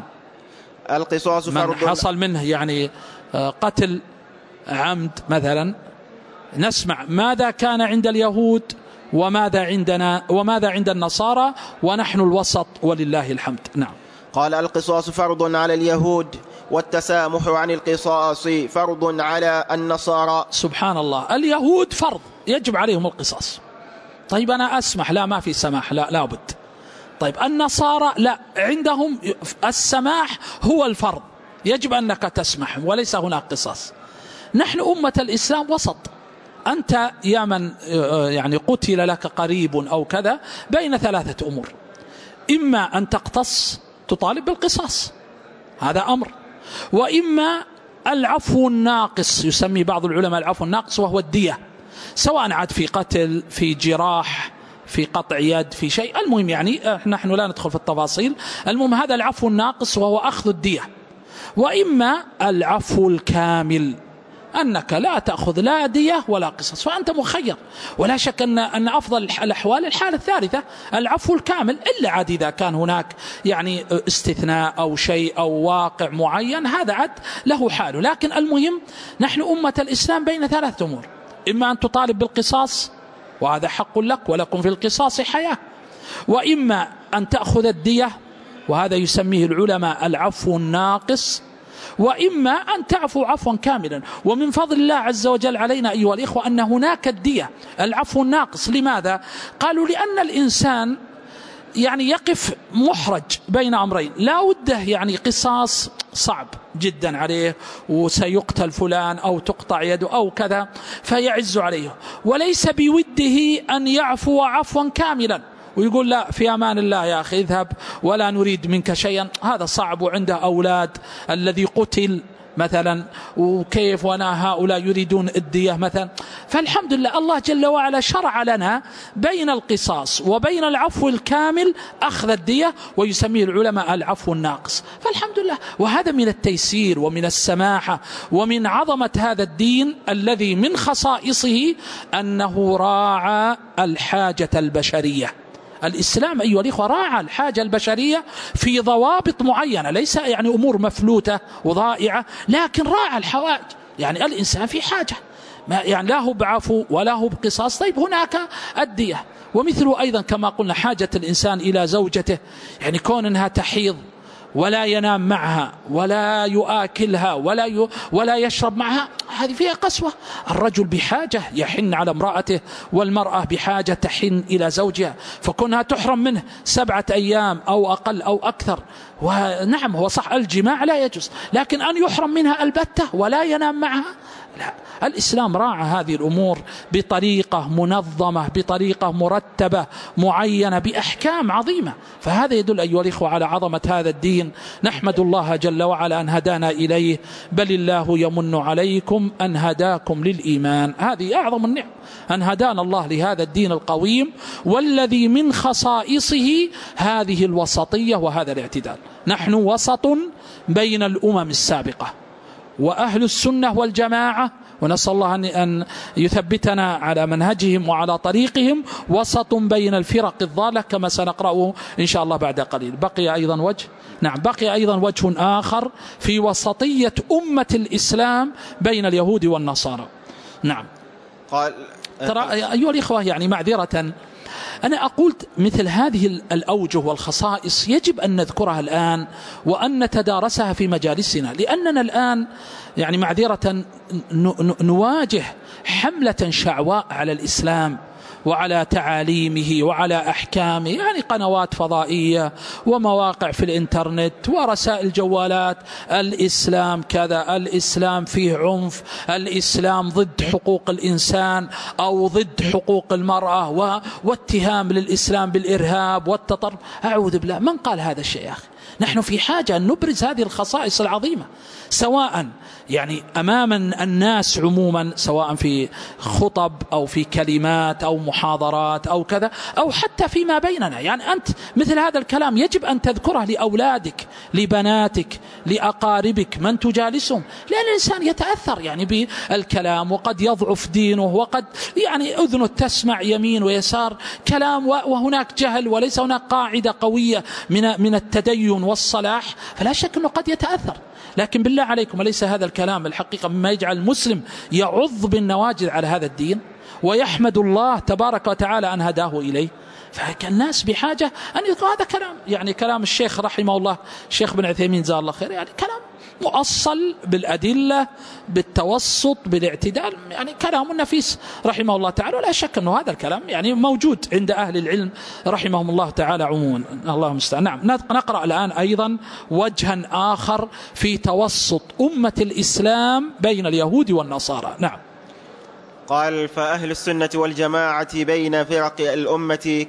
القصاص فرض من حصل منه يعني قتل عمد مثلا، نسمع ماذا كان عند اليهود وماذا عندنا وماذا عند النصارى، ونحن الوسط ولله الحمد. نعم. قال القصاص فرض على اليهود، والتسامح عن القصاص فرض على النصارى. سبحان الله، اليهود فرض يجب عليهم القصاص، طيب أنا أسمح، لا ما في سماح، لا بد. طيب النصارى لا، عندهم السماح هو الفرض، يجب أنك تسمح وليس هناك قصاص. نحن أمة الإسلام وسط، أنت يا من يعني قتل لك قريب أو كذا بين ثلاثة أمور، إما أن تقتص تطالب بالقصاص هذا أمر، وإما العفو الناقص، يسمي بعض العلماء العفو الناقص وهو الدية، سواء عاد في قتل في جراح في قطع يد في شيء، المهم يعني نحن لا ندخل في التفاصيل، المهم هذا العفو الناقص وهو أخذ الدية. وإما العفو الكامل، أنك لا تأخذ لا دية ولا قصص، فأنت مخير. ولا شك أن أفضل الأحوال الحالة الثالثة العفو الكامل، إلا عاد إذا كان هناك يعني استثناء أو شيء أو واقع معين هذا عاد له حاله. لكن المهم نحن أمة الإسلام بين ثلاثة أمور، إما أن تطالب بالقصاص وهذا حق لك ولكم في القصاص حياة، وإما أن تأخذ الدية وهذا يسميه العلماء العفو الناقص، وإما أن تعفو عفوا كاملا. ومن فضل الله عز وجل علينا أيها الإخوة أن هناك الدية العفو الناقص. لماذا؟ قالوا لأن الإنسان يعني يقف محرج بين أمرين، لا وده يعني قصاص صعب جدا عليه وسيقتل فلان أو تقطع يده أو كذا فيعز عليه، وليس بوده أن يعفو عفوا كاملا ويقول لا في أمان الله يا أخي اذهب ولا نريد منك شيئا، هذا صعب وعنده أولاد، الذي قتل مثلا، وكيف وانا هؤلاء يريدون الدية مثلا. فالحمد لله الله جل وعلا شرع لنا بين القصاص وبين العفو الكامل أخذ الدية، ويسميه العلماء العفو الناقص. فالحمد لله، وهذا من التيسير ومن السماحة ومن عظمة هذا الدين الذي من خصائصه أنه راعى الحاجة البشرية. الإسلام أيها الإخوة راعى الحاجة البشرية في ضوابط معينة، ليس يعني أمور مفلوتة وضائعة، لكن راعى الحوائج. يعني الإنسان في حاجة، يعني لا هو بعفو ولا هو بقصاص، طيب هناك الدية. ومثله أيضا كما قلنا حاجة الإنسان إلى زوجته، يعني كون أنها تحيض ولا ينام معها ولا يؤكلها ولا يشرب معها، هذه فيها قسوة. الرجل بحاجة يحن على امرأته، والمرأة بحاجة تحن إلى زوجها، فكونها تحرم منه 7 أيام أو أقل أو أكثر. ونعم هو صح الجماع لا يجوز، لكن أن يحرم منها البتة ولا ينام معها لا. الإسلام راعى هذه الأمور بطريقة منظمة، بطريقة مرتبة معينة، بأحكام عظيمة. فهذا يدل أيها الإخوة على عظمة هذا الدين. نحمد الله جل وعلا أن هدانا إليه، بل الله يمن عليكم أن هداكم للإيمان. هذه أعظم النعم، أن هدانا الله لهذا الدين القويم، والذي من خصائصه هذه الوسطية وهذا الاعتدال. نحن وسط بين الأمم السابقة، وأهل السنة والجماعة، ونسأل الله أن يثبتنا على منهجهم وعلى طريقهم، وسط بين الفرق الضالة كما سنقرأه إن شاء الله بعد قليل. بقي أيضا وجه، نعم بقي أيضا وجه آخر في وسطية أمة الإسلام بين اليهود والنصارى. نعم قال ترى أيها الإخوة، يعني معذرة أنا أقول مثل هذه الأوجه والخصائص يجب أن نذكرها الآن وأن نتدارسها في مجالسنا، لأننا الآن يعني معذرة نواجه حملة شعواء على الإسلام وعلى تعاليمه وعلى أحكامه، يعني قنوات فضائية ومواقع في الإنترنت ورسائل جوالات، الإسلام كذا، الإسلام فيه عنف، الإسلام ضد حقوق الإنسان أو ضد حقوق المرأة، واتهام للإسلام بالإرهاب والتطرف. أعوذ بالله، من قال هذا الشيء يا أخي؟ نحن في حاجة أن نبرز هذه الخصائص العظيمة، سواء يعني أمام الناس عموما، سواء في خطب أو في كلمات أو محاضرات أو كذا، أو حتى فيما بيننا. يعني أنت مثل هذا الكلام يجب أن تذكره لأولادك، لبناتك، لأقاربك، من تجالسهم، لأن الإنسان يتأثر يعني بالكلام، وقد يضعف دينه، وقد يعني أذنه تسمع يمين ويسار كلام، وهناك جهل وليس هناك قاعدة قوية من التدين والصلاح، فلا شك أنه قد يتأثر. لكن بالله عليكم، أليس هذا الكلام الحقيقة مما يجعل المسلم يعض بالنواجذ على هذا الدين ويحمد الله تبارك وتعالى أن هداه إليه؟ فالناس بحاجة أن يذكروا هذا كلام، يعني كلام الشيخ رحمه الله، الشيخ بن عثيمين جزاه الله خير، يعني كلام مؤصل بالأدلة، بالتوسط، بالاعتدال، يعني كلام نفيس رحمه الله تعالى. ولا شك أنه هذا الكلام يعني موجود عند أهل العلم رحمهم الله تعالى عموما. الله المستعان. نعم نقرأ الآن أيضا وجها آخر في توسط أمة الإسلام بين اليهود والنصارى. نعم قال: فأهل السنة والجماعة بين فرق الأمة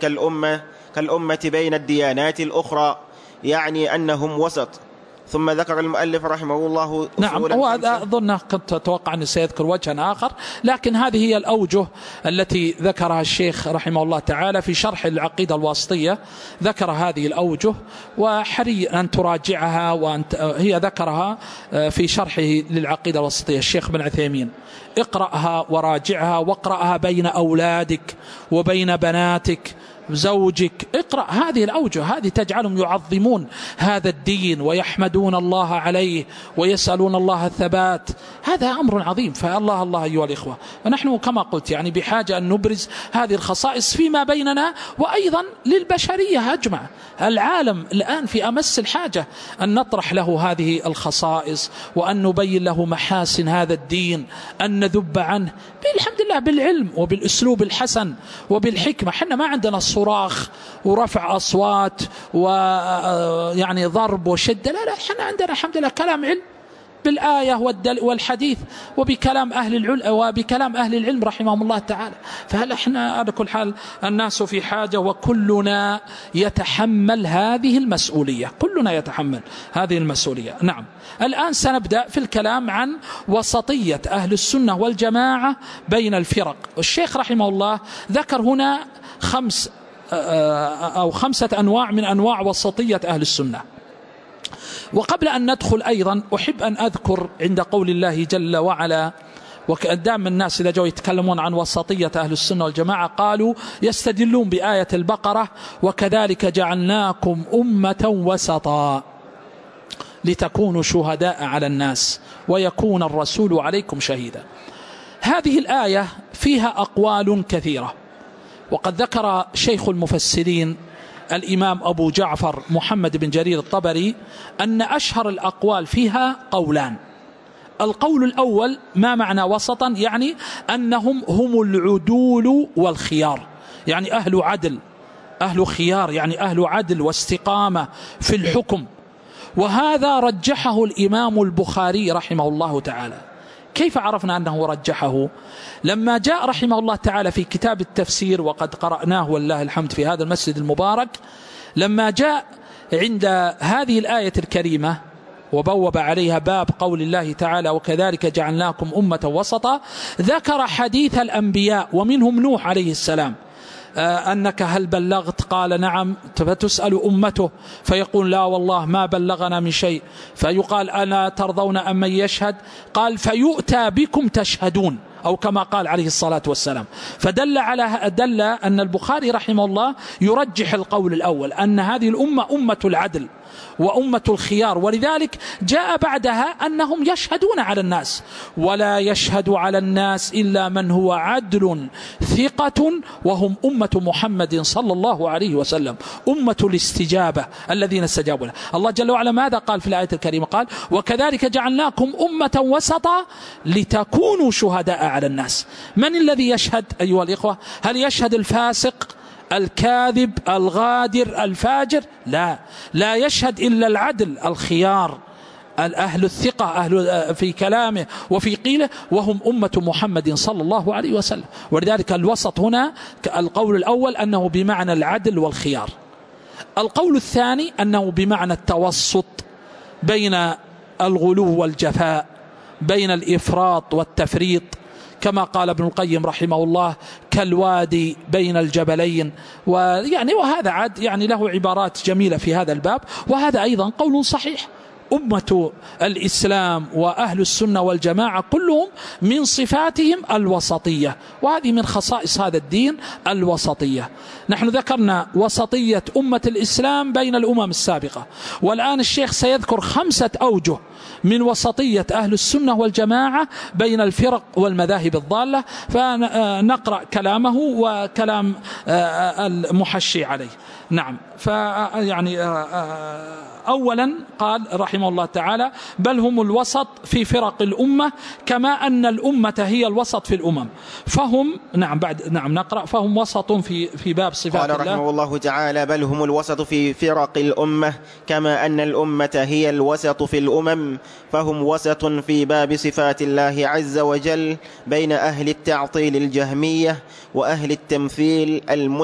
كالأمة بين الديانات الأخرى، يعني أنهم وسط. ثم ذكر المؤلف رحمه الله نعم، وهذا أظن كنت أتوقع أن سيذكر وجها آخر، لكن هذه هي الأوجه التي ذكرها الشيخ رحمه الله تعالى في شرح العقيدة الواسطية. ذكر هذه الأوجه وحري أن تراجعها، هي ذكرها في شرحه للعقيدة الواسطية الشيخ بن عثيمين. اقرأها وراجعها، واقرأها بين أولادك وبين بناتك، زوجك، اقرأ هذه الأوجه، هذه تجعلهم يعظمون هذا الدين ويحمدون الله عليه ويسألون الله الثبات. هذا أمر عظيم. فالله الله أيها الإخوة، ونحن كما قلت يعني بحاجة أن نبرز هذه الخصائص فيما بيننا، وأيضا للبشرية أجمع. العالم الآن في أمس الحاجة أن نطرح له هذه الخصائص، وأن نبين له محاسن هذا الدين، أن نذب عنه بالحمد لله بالعلم وبالأسلوب الحسن وبالحكمة. حنا ما عندنا صراخ ورفع أصوات ويعني ضرب وشدة، لا، حنا عندنا الحمد لله كلام علم، بالآية والحديث وبكلام أهل العلم رحمهم الله تعالى. فهل احنا على كل حال الناس في حاجة، وكلنا يتحمل هذه المسؤولية، كلنا يتحمل هذه المسؤولية. نعم، الآن سنبدأ في الكلام عن وسطية أهل السنة والجماعة بين الفرق. الشيخ رحمه الله ذكر هنا 5 أنواع من أنواع وسطية أهل السنة. وقبل أن ندخل أيضا أحب أن أذكر عند قول الله جل وعلا، وكأدام الناس إذا جاءوا يتكلمون عن وسطية أهل السنة والجماعة قالوا يستدلون بآية البقرة: وكذلك جعلناكم أمة وسطا لتكونوا شهداء على الناس ويكون الرسول عليكم شهيدا. هذه الآية فيها أقوال كثيرة، وقد ذكر شيخ المفسرين الإمام أبو جعفر محمد بن جرير الطبري أن أشهر الأقوال فيها قولان. القول الأول: ما معنى وسطا؟ يعني أنهم هم العدول والخيار، يعني أهل عدل، أهل خيار، يعني أهل عدل واستقامة في الحكم. وهذا رجحه الإمام البخاري رحمه الله تعالى. كيف عرفنا أنه رجحه؟ لما جاء رحمه الله تعالى في كتاب التفسير، وقد قرأناه والله الحمد في هذا المسجد المبارك، لما جاء عند هذه الآية الكريمة وبوب عليها باب قول الله تعالى: وكذلك جعلناكم أمة وسطا، ذكر حديث الأنبياء ومنهم نوح عليه السلام، أنك هل بلغت؟ قال نعم. فتسأل أمته فيقول لا والله ما بلغنا من شيء، فيقال ألا ترضون أن من يشهد؟ قال فيؤتى بكم تشهدون، أو كما قال عليه الصلاة والسلام. دل أن البخاري رحمه الله يرجح القول الأول، أن هذه الأمة أمة العدل وأمة الخيار، ولذلك جاء بعدها أنهم يشهدون على الناس، ولا يشهد على الناس إلا من هو عدل ثقة، وهم أمة محمد صلى الله عليه وسلم، أمة الاستجابة الذين استجابوا له. الله جل وعلا ماذا قال في الآية الكريمة؟ قال: وكذلك جعلناكم أمة وسطا لتكونوا شهداء على الناس. من الذي يشهد أيها الإخوة؟ هل يشهد الفاسق الكاذب الغادر الفاجر؟ لا يشهد إلا العدل الخيار، الأهل الثقة، أهل في كلامه وفي قيله، وهم أمة محمد صلى الله عليه وسلم. ولذلك الوسط هنا القول الأول أنه بمعنى العدل والخيار. القول الثاني أنه بمعنى التوسط بين الغلو والجفاء، بين الإفراط والتفريط، كما قال ابن القيم رحمه الله: كالوادي بين الجبلين. وهذا عاد له عبارات جميلة في هذا الباب، وهذا أيضا قول صحيح. أمة الإسلام وأهل السنة والجماعة كلهم من صفاتهم الوسطية، وهذه من خصائص هذا الدين الوسطية. نحن ذكرنا وسطية أمة الإسلام بين الأمم السابقة، والآن الشيخ سيذكر 5 أوجه من وسطية أهل السنة والجماعة بين الفرق والمذاهب الضالة، فنقرأ كلامه وكلام المحشي عليه. نعم، أولا قال رحمه الله تعالى: بل هم الوسط في فرق الأمة كما أن الأمة هي الوسط في الأمم. فهم نقرأ: فهم وسط في باب صفات الله. قال رحمه الله تعالى: بل هم الوسط في فرق الأمة كما أن الأمة هي الوسط في الأمم، فهم وسط في باب صفات الله عز وجل بين أهل التعطيل الجهمية وأهل التمثيل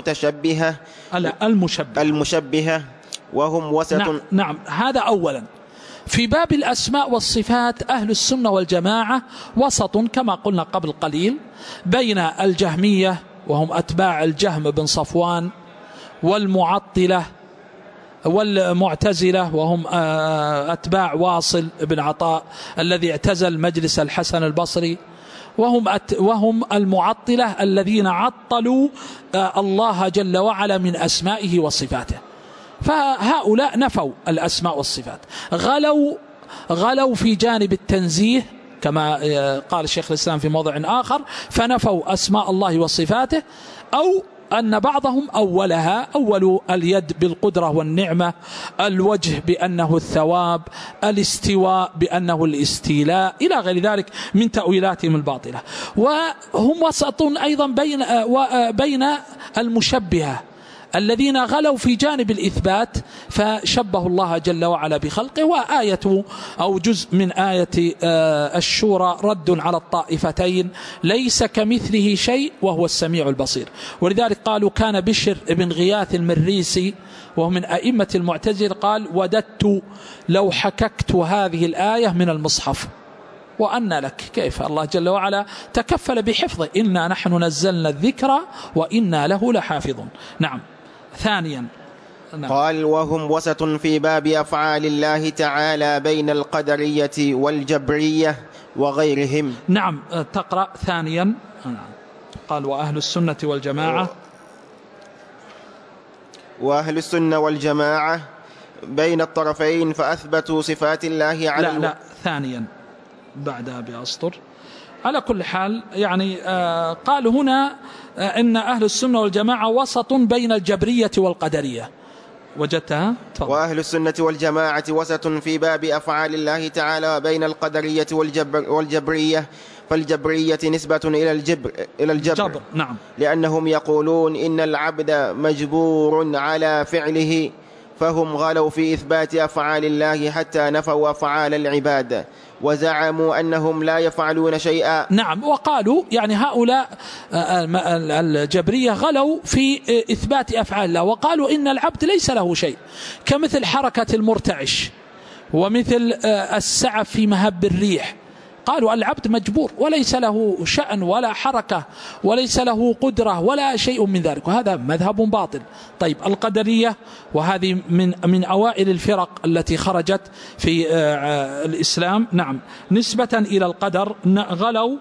المشبهة، وهم وسط. نعم، هذا أولا. في باب الأسماء والصفات أهل السنة والجماعة وسط كما قلنا قبل قليل بين الجهمية وهم أتباع الجهم بن صفوان، والمعطلة والمعتزلة وهم أتباع واصل بن عطاء الذي اعتزل مجلس الحسن البصري، وهم المعطلة الذين عطلوا الله جل وعلا من أسمائه وصفاته. فهؤلاء نفوا الأسماء والصفات، غلوا في جانب التنزيه كما قال الشيخ الإسلام في موضع آخر، فنفوا أسماء الله وصفاته، أو أن بعضهم أول اليد بالقدرة والنعمة، الوجه بأنه الثواب، الاستواء بأنه الاستيلاء، إلى غير ذلك من تأويلاتهم الباطلة. وهم وسط أيضا بين المشبهة الذين غلوا في جانب الإثبات فشبه الله جل وعلا بخلقه. وآية أو جزء من آية الشورى رد على الطائفتين ليس كمثله شيء وهو السميع البصير. ولذلك قالوا كان بشر بن غياث المريسي وهو من أئمة المعتزلة قال وددت لو حككت هذه الآية من المصحف. وأن لك كيف الله جل وعلا تكفل بحفظه إنا نحن نزلنا الذكر وإنا له لحافظون. نعم. ثانيا نعم. قال وهم وسط في باب أفعال الله تعالى بين القدرية والجبرية وغيرهم. نعم تقرأ ثانيا. قال وأهل السنة والجماعة وأهل السنة والجماعة بين الطرفين فأثبتوا صفات الله على لا ثانيا بعدها بأسطر. على كل حال يعني قال هنا إن أهل السنة والجماعة وسط بين الجبرية والقدرية. وجدتها؟ وأهل السنة والجماعة وسط في باب أفعال الله تعالى بين القدرية والجبرية. فالجبرية نسبة إلى الجبر. نعم. لأنهم يقولون إن العبد مجبور على فعله، فهم غلوا في إثبات أفعال الله حتى نفوا أفعال العباد وزعموا أنهم لا يفعلون شيئا. نعم. وقالوا يعني هؤلاء الجبرية غلوا في إثبات أفعال الله وقالوا إن العبد ليس له شيء، كمثل حركة المرتعش ومثل السعف في مهب الريح. قالوا العبد مجبور من له شأن ولا حركة وليس له قدرة ولا شيء من ذلك، وهذا مذهب باطل. طيب القدرية وهذه من أوائل الفرق التي خرجت في الإسلام. نعم. نسبة إلى القدر غلوا.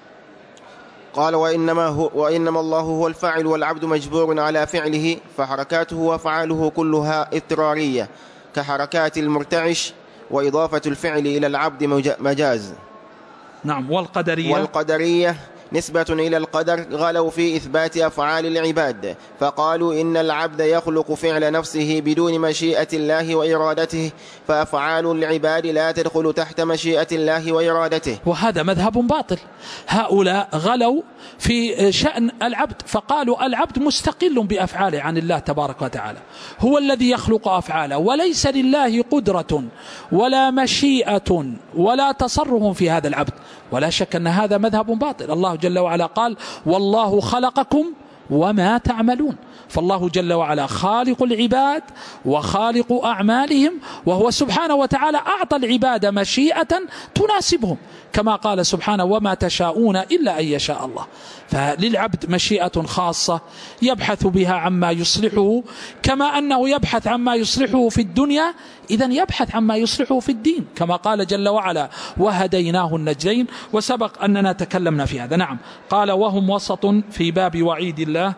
قال وإنما الله هو الفاعل والعبد مجبور على فعله، فحركاته وفعاله كلها اضطرارية كحركات المرتعش، وإضافة الفعل إلى العبد مجاز. نعم. والقدرية نسبة إلى القدر غلوا في إثبات أفعال العباد، فقالوا إن العبد يخلق فعل نفسه بدون مشيئة الله وإرادته، فأفعال العباد لا تدخل تحت مشيئة الله وإرادته، وهذا مذهب باطل. هؤلاء غلوا في شأن العبد فقالوا العبد مستقل بأفعاله عن الله تبارك وتعالى، هو الذي يخلق أفعاله وليس لله قدرة ولا مشيئة ولا تصرف في هذا العبد. ولا شك أن هذا مذهب باطل. الله جل وعلا قال والله خلقكم وما تعملون، فالله جل وعلا خالق العباد وخالق أعمالهم، وهو سبحانه وتعالى أعطى العباد مشيئة تناسبهم، كما قال سبحانه وما تشاءون إلا أن يشاء الله. فللعبد مشيئة خاصة يبحث بها عما يصلحه، كما أنه يبحث عما يصلحه في الدنيا إذن يبحث عما يصلحه في الدين، كما قال جل وعلا وهديناه النجدين، وسبق أننا تكلمنا في هذا. نعم. قال وهم وسط في باب وعيد الله.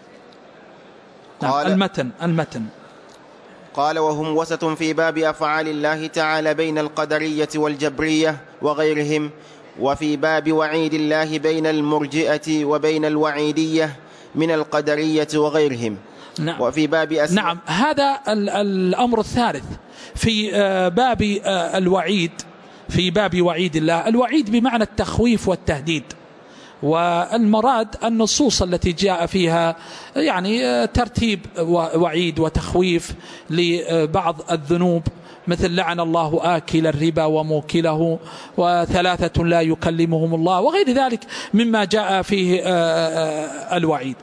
المتن قال وهم وسط في باب أفعال الله تعالى بين القدرية والجبرية وغيرهم، وفي باب وعيد الله بين المرجئة وبين الوعيدية من القدرية وغيرهم. نعم. وفي باب نعم. هذا الأمر الثالث في باب الوعيد، في باب وعيد الله. الوعيد بمعنى التخويف والتهديد، والمراد النصوص التي جاء فيها يعني ترتيب وعيد وتخويف لبعض الذنوب، مثل لعن الله آكل الربا وموكله وثلاثة لا يكلمهم الله وغير ذلك مما جاء فيه الوعيد.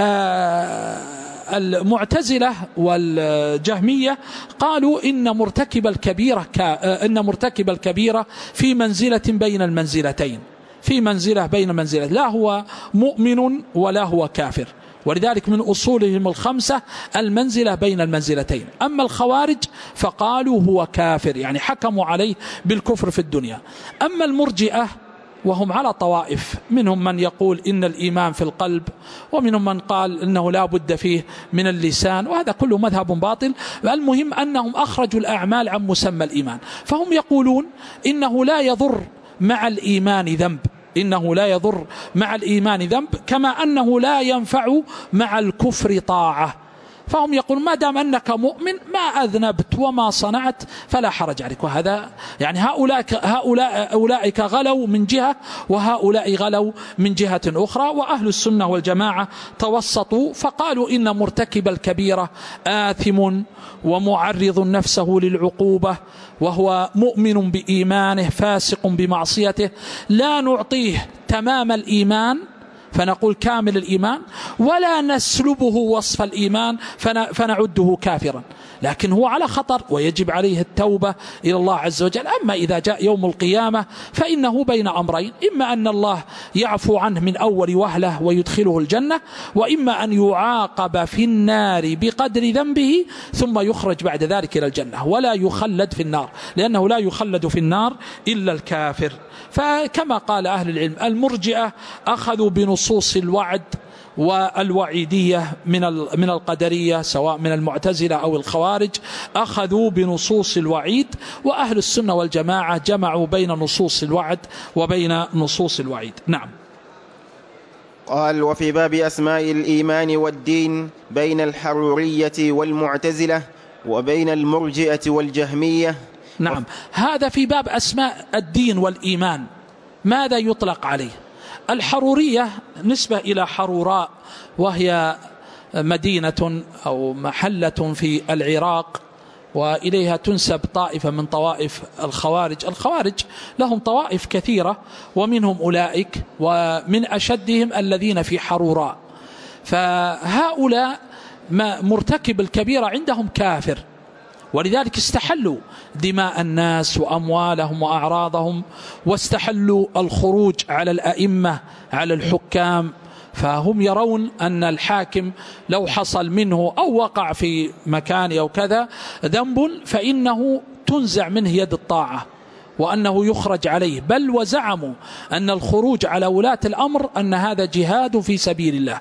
المعتزلة والجهمية قالوا إن مرتكب الكبيرة في منزلة بين المنزلتين، في منزلة بين منزلة، لا هو مؤمن ولا هو كافر، ولذلك من أصولهم الخمسة المنزلة بين المنزلتين. أما الخوارج فقالوا هو كافر، يعني حكموا عليه بالكفر في الدنيا. أما المرجئة وهم على طوائف، منهم من يقول إن الإيمان في القلب، ومنهم من قال إنه لا بد فيه من اللسان، وهذا كله مذهب باطل. المهم أنهم أخرجوا الأعمال عن مسمى الإيمان، فهم يقولون إنه لا يضر مع الإيمان ذنب، إنه لا يضر مع الإيمان ذنب، كما أنه لا ينفع مع الكفر طاعة. فهم يقولون ما دام أنك مؤمن ما أذنبت وما صنعت فلا حرج عليك. وهذا يعني أولئك غلوا من جهة وهؤلاء غلوا من جهة أخرى. وأهل السنة والجماعة توسطوا فقالوا إن مرتكب الكبيرة آثم ومعرض نفسه للعقوبة وهو مؤمن بإيمانه فاسق بمعصيته، لا نعطيه تمام الإيمان فنقول كامل الإيمان، ولا نسلبه وصف الإيمان فنعده كافرا، لكن هو على خطر ويجب عليه التوبة إلى الله عز وجل. أما إذا جاء يوم القيامة فإنه بين أمرين، إما أن الله يعفو عنه من أول وهلة ويدخله الجنة، وإما أن يعاقب في النار بقدر ذنبه ثم يخرج بعد ذلك إلى الجنة ولا يخلد في النار، لأنه لا يخلد في النار إلا الكافر. فكما قال أهل العلم المرجئة أخذوا بنصوص الوعد والوعيدية من القدرية سواء من المعتزلة أو الخوارج، أخذوا بنصوص الوعيد، وأهل السنة والجماعة جمعوا بين نصوص الوعد وبين نصوص الوعيد. نعم. قال: وفي باب أسماء الإيمان والدين بين الحرورية والمعتزلة وبين المرجئة والجهمية. نعم، هذا في باب أسماء الدين والإيمان. ماذا يطلق عليه؟ الحرورية نسبة إلى حروراء، وهي مدينة أو محلة في العراق، وإليها تنسب طائفة من طوائف الخوارج. الخوارج لهم طوائف كثيرة ومنهم أولئك، ومن أشدهم الذين في حروراء. فهؤلاء مرتكب الكبيرة عندهم كافر، ولذلك استحلوا دماء الناس وأموالهم وأعراضهم، واستحلوا الخروج على الأئمة على الحكام. فهم يرون أن الحاكم لو حصل منه أو وقع في مكان أو كذا ذنب فإنه تنزع منه يد الطاعة وأنه يخرج عليه، بل وزعموا أن الخروج على ولاة الأمر أن هذا جهاد في سبيل الله،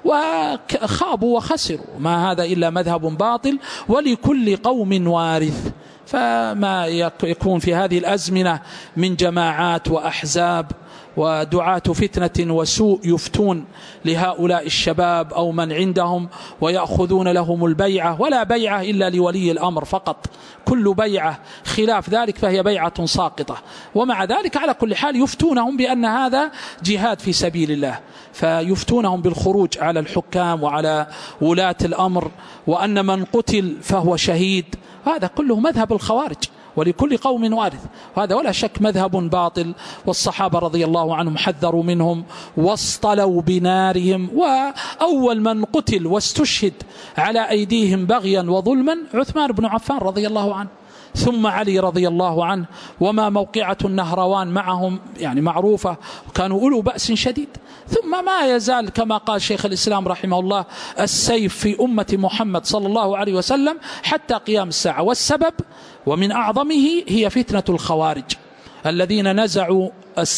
وخابوا وخسروا. ما هذا إلا مذهب باطل، ولكل قوم وارث. فما يكون في هذه الأزمنة من جماعات وأحزاب ودعاة فتنة وسوء يفتون لهؤلاء الشباب أو من عندهم ويأخذون لهم البيعة، ولا بيعة إلا لولي الأمر فقط، كل بيعة خلاف ذلك فهي بيعة ساقطة. ومع ذلك على كل حال يفتونهم بأن هذا جهاد في سبيل الله، فيفتونهم بالخروج على الحكام وعلى ولاة الأمر، وأن من قتل فهو شهيد. هذا كله مذهب الخوارج، ولكل قوم وارث. وهذا ولا شك مذهب باطل، والصحابة رضي الله عنهم حذروا منهم واصطلوا بنارهم. وأول من قتل واستشهد على أيديهم بغيا وظلما عثمان بن عفان رضي الله عنه، ثم علي رضي الله عنه. وما موقعة النهروان معهم يعني معروفة، كانوا أولو بأس شديد. ثم ما يزال كما قال شيخ الإسلام رحمه الله السيف في أمة محمد صلى الله عليه وسلم حتى قيام الساعة. والسبب ومن أعظمه هي فتنة الخوارج الذين نزعوا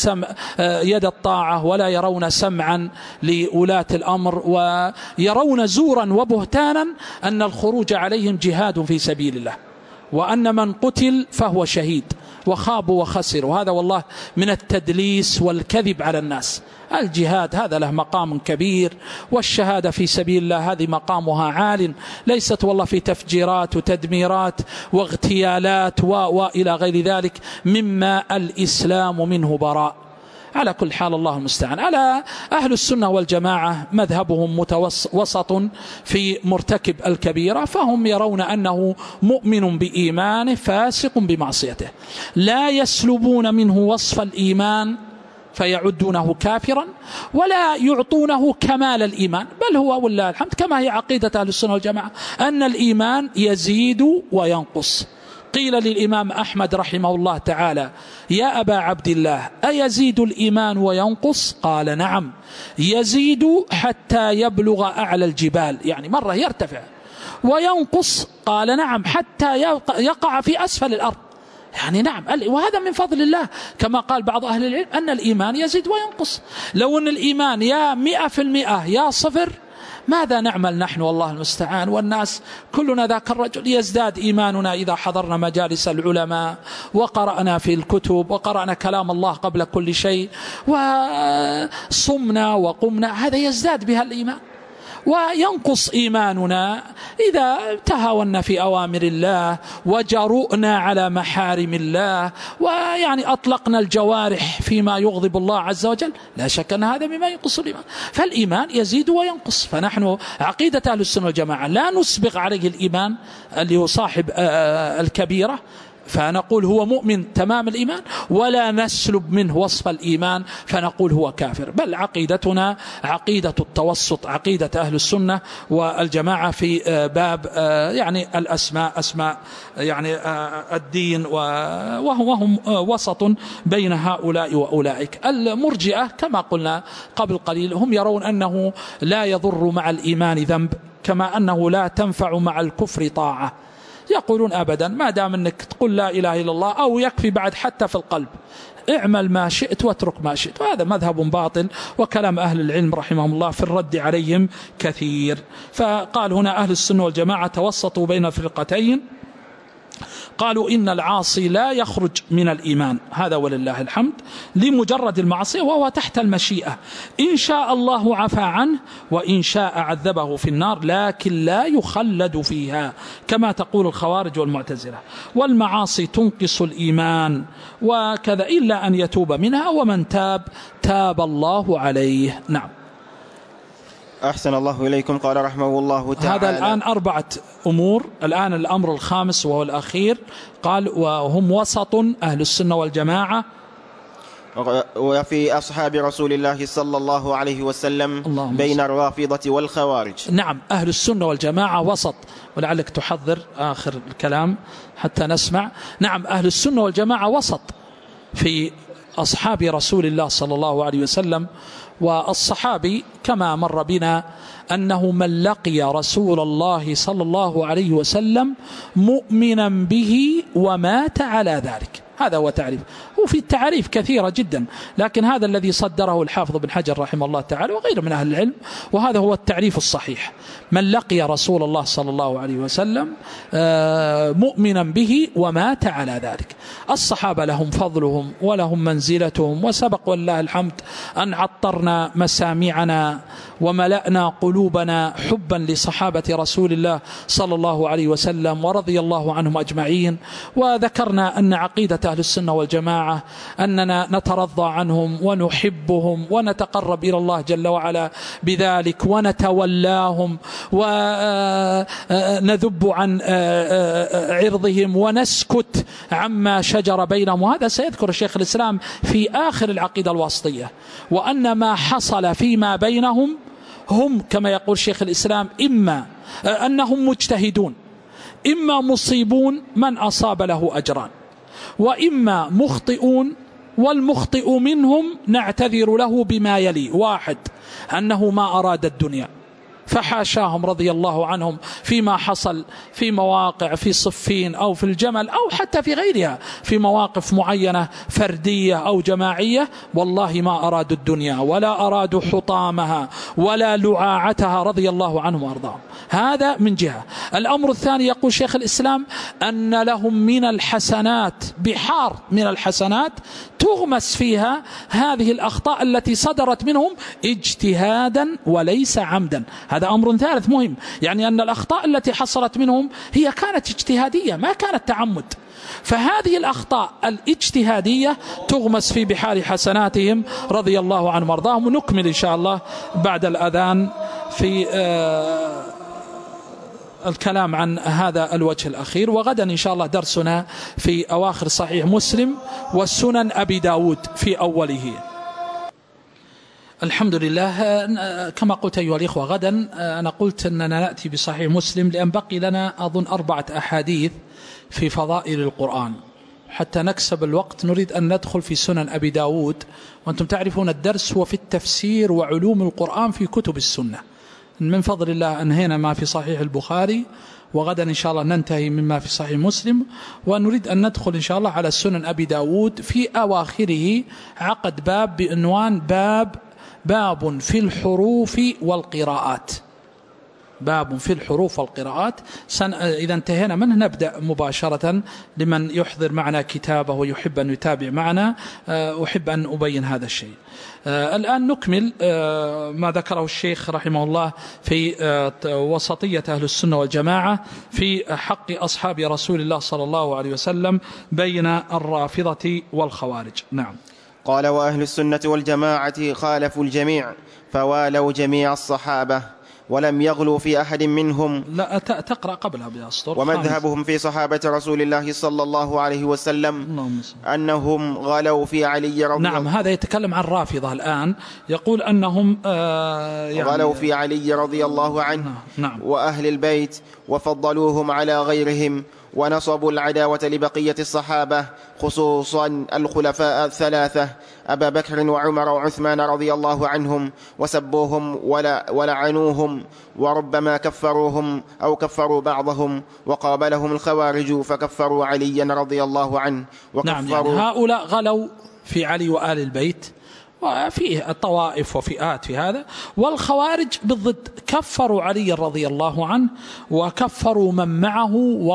يد الطاعة ولا يرون سمعا لولاة الأمر، ويرون زورا وبهتانا أن الخروج عليهم جهاد في سبيل الله، وأن من قتل فهو شهيد، وخابوا وخسروا. هذا والله من التدليس والكذب على الناس. الجهاد هذا له مقام كبير، والشهادة في سبيل الله هذه مقامها عال، ليست والله في تفجيرات وتدميرات واغتيالات وإلى غير ذلك مما الإسلام منه براء. على كل حال الله المستعان. على أهل السنة والجماعة مذهبهم وسط في مرتكب الكبيرة، فهم يرون أنه مؤمن بإيمانه فاسق بمعصيته، لا يسلبون منه وصف الإيمان فيعدونه كافرا، ولا يعطونه كمال الإيمان، بل هو والله الحمد كما هي عقيدة أهل السنة والجماعة أن الإيمان يزيد وينقص. قيل للإمام أحمد رحمه الله تعالى: يا أبا عبد الله، أيزيد الإيمان وينقص؟ قال: نعم، يزيد حتى يبلغ أعلى الجبال، يعني مرة يرتفع، وينقص قال: نعم، حتى يقع في أسفل الأرض، يعني نعم. وهذا من فضل الله، كما قال بعض أهل العلم أن الإيمان يزيد وينقص. لو أن الإيمان يا 100% يا 0 ماذا نعمل نحن؟ والله المستعان. والناس كلنا ذاك الرجل، يزداد إيماننا إذا حضرنا مجالس العلماء وقرأنا في الكتب وقرأنا كلام الله قبل كل شيء وصمنا وقمنا، هذا يزداد بها الإيمان. وينقص إيماننا إذا تهاونا في أوامر الله وجرؤنا على محارم الله ويعني أطلقنا الجوارح فيما يغضب الله عز وجل، لا شك أن هذا مما ينقص الإيمان. فالإيمان يزيد وينقص. فنحن عقيدة أهل السنة والجماعة لا نسبغ عليه الإيمان اللي هو صاحب الكبيرة فنقول هو مؤمن تمام الإيمان، ولا نسلب منه وصف الإيمان فنقول هو كافر، بل عقيدتنا عقيدة التوسط، عقيدة أهل السنة والجماعة في باب يعني الأسماء، أسماء يعني الدين، وهم وسط بين هؤلاء وأولئك. المرجئة كما قلنا قبل قليل هم يرون أنه لا يضر مع الإيمان ذنب كما أنه لا تنفع مع الكفر طاعة. يقولون أبدا ما دام أنك تقول لا إله إلا الله أو يكفي بعد حتى في القلب اعمل ما شئت واترك ما شئت، وهذا مذهب باطل، وكلام أهل العلم رحمهم الله في الرد عليهم كثير. فقال هنا أهل السنة والجماعة توسطوا بين الفرقتين، قالوا إن العاصي لا يخرج من الإيمان، هذا ولله الحمد، لمجرد المعصية وهو تحت المشيئة، إن شاء الله عفى عنه وإن شاء عذبه في النار، لكن لا يخلد فيها كما تقول الخوارج والمعتزلة. والمعاصي تنقص الإيمان وكذا إلا أن يتوب منها، ومن تاب تاب الله عليه. نعم. أحسن الله إليكم. قال رحمه الله تعالى: هذا الآن 4 أمور، الآن الأمر الخامس وهو الأخير، قال وهم وسط أهل السنة والجماعة وفي أصحاب رسول الله صلى الله عليه وسلم بين الرافضة والخوارج. نعم، أهل السنة والجماعة وسط، ولعلك تحضر آخر الكلام حتى نسمع. نعم، أهل السنة والجماعة وسط في أصحاب رسول الله صلى الله عليه وسلم. والصحابي كما مر بنا أنه من لقي رسول الله صلى الله عليه وسلم مؤمنا به ومات على ذلك، هذا هو تعريف. وفي التعريف كثيرة جدا، لكن هذا الذي صدره الحافظ بن حجر رحمه الله تعالى وغيره من أهل العلم، وهذا هو التعريف الصحيح: من لقي رسول الله صلى الله عليه وسلم مؤمنا به ومات على ذلك. الصحابة لهم فضلهم ولهم منزلتهم، وسبق والله الحمد أن عطرنا مسامعنا وملأنا قلوبنا حبا لصحابة رسول الله صلى الله عليه وسلم ورضي الله عنهم أجمعين. وذكرنا أن عقيدة أهل السنة والجماعة أننا نترضى عنهم ونحبهم ونتقرب إلى الله جل وعلا بذلك، ونتولاهم ونذب عن عرضهم ونسكت عما شجر بينهم. وهذا سيذكر الشيخ الإسلام في آخر العقيدة الواسطية، وأن ما حصل فيما بينهم هم كما يقول شيخ الإسلام إما أنهم مجتهدون، إما مصيبون من أصاب له أجران، وإما مخطئون والمخطئ منهم نعتذر له بما يلي: 1 أنه ما أراد الدنيا، فحاشاهم رضي الله عنهم فيما حصل في مواقع في صفين أو في الجمل أو حتى في غيرها، في مواقف معينة فردية أو جماعية، والله ما أرادوا الدنيا ولا أرادوا حطامها ولا لعاعتها رضي الله عنهم وأرضاهم. هذا من جهة. الأمر الثاني يقول شيخ الإسلام أن لهم من الحسنات بحار من الحسنات تغمس فيها هذه الأخطاء التي صدرت منهم اجتهادا وليس عمدا. هذا أمر ثالث مهم، يعني أن الأخطاء التي حصلت منهم هي كانت اجتهادية ما كانت تعمد، فهذه الأخطاء الاجتهادية تغمس في بحار حسناتهم رضي الله عنهم وارضاهم. ونكمل إن شاء الله بعد الأذان في الكلام عن هذا الوجه الأخير. وغدا إن شاء الله درسنا في أواخر صحيح مسلم والسنن أبي داود في أوله. الحمد لله. كما قلت أيها الإخوة غدا أنا قلت أننا نأتي بصحيح مسلم لأن بقي لنا أظن 4 أحاديث في فضائل القرآن. حتى نكسب الوقت نريد أن ندخل في سنن أبي داود، وأنتم تعرفون الدرس هو في التفسير وعلوم القرآن في كتب السنة. من فضل الله أنهينا ما في صحيح البخاري، وغدا إن شاء الله ننتهي مما في صحيح مسلم، ونريد أن ندخل إن شاء الله على سنن أبي داود. في أواخره عقد باب بعنوان باب في الحروف والقراءات، باب في الحروف والقراءات. إذا انتهينا منه نبدأ مباشرة لمن يحضر معنا كتابه ويحب أن يتابع معنا. أحب أن أبين هذا الشيء. الآن نكمل ما ذكره الشيخ رحمه الله في وسطية أهل السنة والجماعة في حق أصحاب رسول الله صلى الله عليه وسلم بين الرافضة والخوارج. نعم. قال: وأهل السنة والجماعة خالفوا الجميع فوالوا جميع الصحابة ولم يغلوا في أحد منهم. لا تقرأ قبلها بأسطر. ومذهبهم في صحابة رسول الله صلى الله عليه وسلم أنهم غلوا في علي رضي نعم هذا يتكلم عن رافضة الآن. يقول أنهم يعني غلوا في علي رضي الله عنه نعم. وأهل البيت وفضلوهم على غيرهم ونصبوا العداوة لبقية الصحابة خصوصا الخلفاء الثلاثة أبا بكر وعمر وعثمان رضي الله عنهم وسبوهم ولعنوهم وربما كفروهم أو كفروا بعضهم. وقابلهم الخوارج فكفروا عليا رضي الله عنه نعم يعني هؤلاء غلوا في علي وآل البيت وفيه طوائف وفئات في هذا. والخوارج بالضد كفروا علي رضي الله عنه وكفروا من معه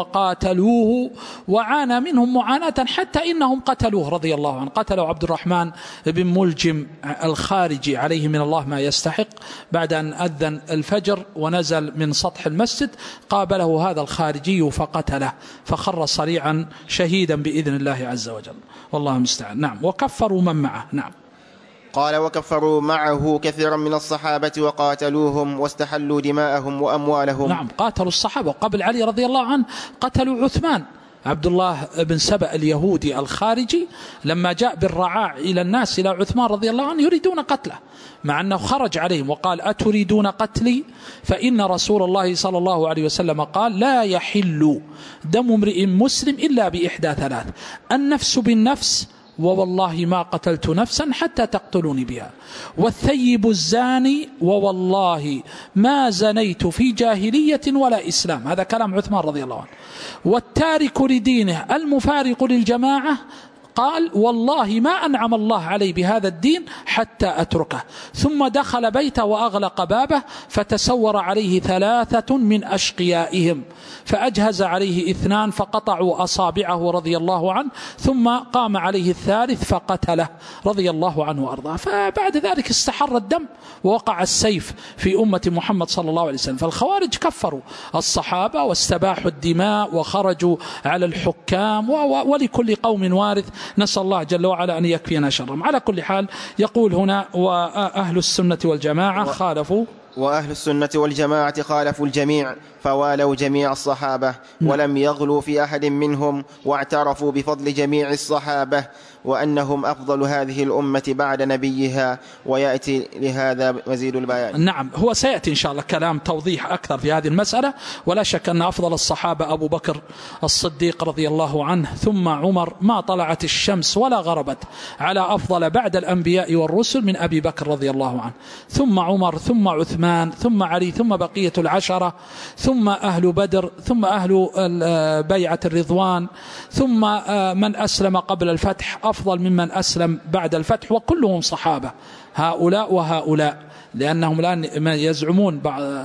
وقاتلوه وعانى منهم معاناة حتى إنهم قتلوه رضي الله عنه. قتلوا عبد الرحمن بن ملجم الخارجي عليه من الله ما يستحق بعد أن أذن الفجر ونزل من سطح المسجد. قابله هذا الخارجي فقتله فخر صريعا شهيدا بإذن الله عز وجل والله المستعان. نعم. وكفروا من معه. نعم. قال: وكفروا معه كثيرا من الصحابة وقاتلوهم واستحلوا دماءهم وأموالهم. نعم قاتلوا الصحابة. قبل علي رضي الله عنه قتلوا عثمان عبد الله بن سبأ اليهودي الخارجي لما جاء بالرعاع إلى الناس إلى عثمان رضي الله عنه يريدون قتله مع أنه خرج عليهم وقال: أتريدون قتلي؟ فإن رسول الله صلى الله عليه وسلم قال: لا يحل دم امرئ مسلم إلا بإحدى ثلاث: النفس بالنفس ووالله ما قتلت نفسا حتى تقتلوني بها، والثيب الزاني ووالله ما زنيت في جاهلية ولا إسلام. هذا كلام عثمان رضي الله عنه. والتارك لدينه المفارق للجماعة قال: والله ما أنعم الله علي بهذا الدين حتى أتركه. ثم دخل بيته وأغلق بابه فتسور عليه ثلاثة من أشقيائهم فأجهز عليه 2 فقطعوا أصابعه رضي الله عنه ثم قام عليه الثالث فقتله رضي الله عنه وأرضاه. فبعد ذلك استحر الدم ووقع السيف في أمة محمد صلى الله عليه وسلم. فالخوارج كفروا الصحابة واستباحوا الدماء وخرجوا على الحكام ولكل قوم وارث. نسأل الله جل وعلا أن يكفينا شرهم. على كل حال يقول هنا: وأهل السنة والجماعة خالفوا وأهل السنة والجماعة خالفوا الجميع فوالوا جميع الصحابة ولم يغلوا في أحد منهم واعترفوا بفضل جميع الصحابة وأنهم أفضل هذه الأمة بعد نبيها. ويأتي لهذا مزيد البيان. نعم هو سيأتي إن شاء الله كلام توضيح أكثر في هذه المسألة. ولا شك أن أفضل الصحابة أبو بكر الصديق رضي الله عنه ثم عمر. ما طلعت الشمس ولا غربت على أفضل بعد الأنبياء والرسل من أبي بكر رضي الله عنه، ثم عمر، ثم عثمان، ثم علي، ثم بقية العشرة، ثم أهل بدر، ثم أهل بيعة الرضوان، ثم من أسلم قبل الفتح أفضل ممن أسلم بعد الفتح، وكلهم صحابة هؤلاء وهؤلاء. لأنهم الآن يزعمون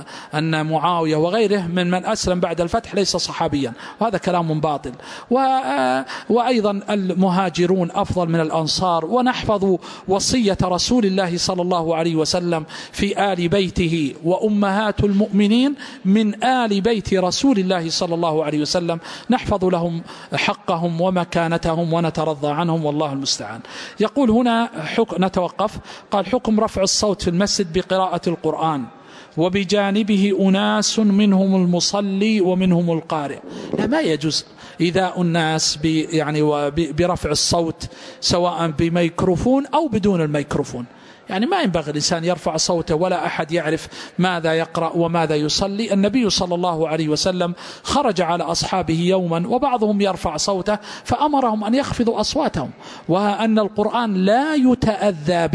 أن معاوية وغيره من أسلم بعد الفتح ليس صحابيا، وهذا كلام باطل. وأيضا المهاجرون أفضل من الأنصار. ونحفظ وصية رسول الله صلى الله عليه وسلم في آل بيته وأمهات المؤمنين من آل بيت رسول الله صلى الله عليه وسلم، نحفظ لهم حقهم ومكانتهم ونترضى عنهم والله المستعان. يقول هنا نتوقف. قال: حكم رفع الصوت في المسجد بقراءة القرآن وبجانبه أناس منهم المصلي ومنهم القارئ. لا، ما يجوز إيذاء الناس برفع الصوت سواء بميكروفون أو بدون الميكروفون. يعني ما ينبغي الإنسان يرفع صوته ولا أحد يعرف ماذا يقرأ وماذا يصلي. النبي صلى الله عليه وسلم خرج على أصحابه يوما وبعضهم يرفع صوته فأمرهم أن يخفضوا أصواتهم، وأن القرآن لا يتأذى به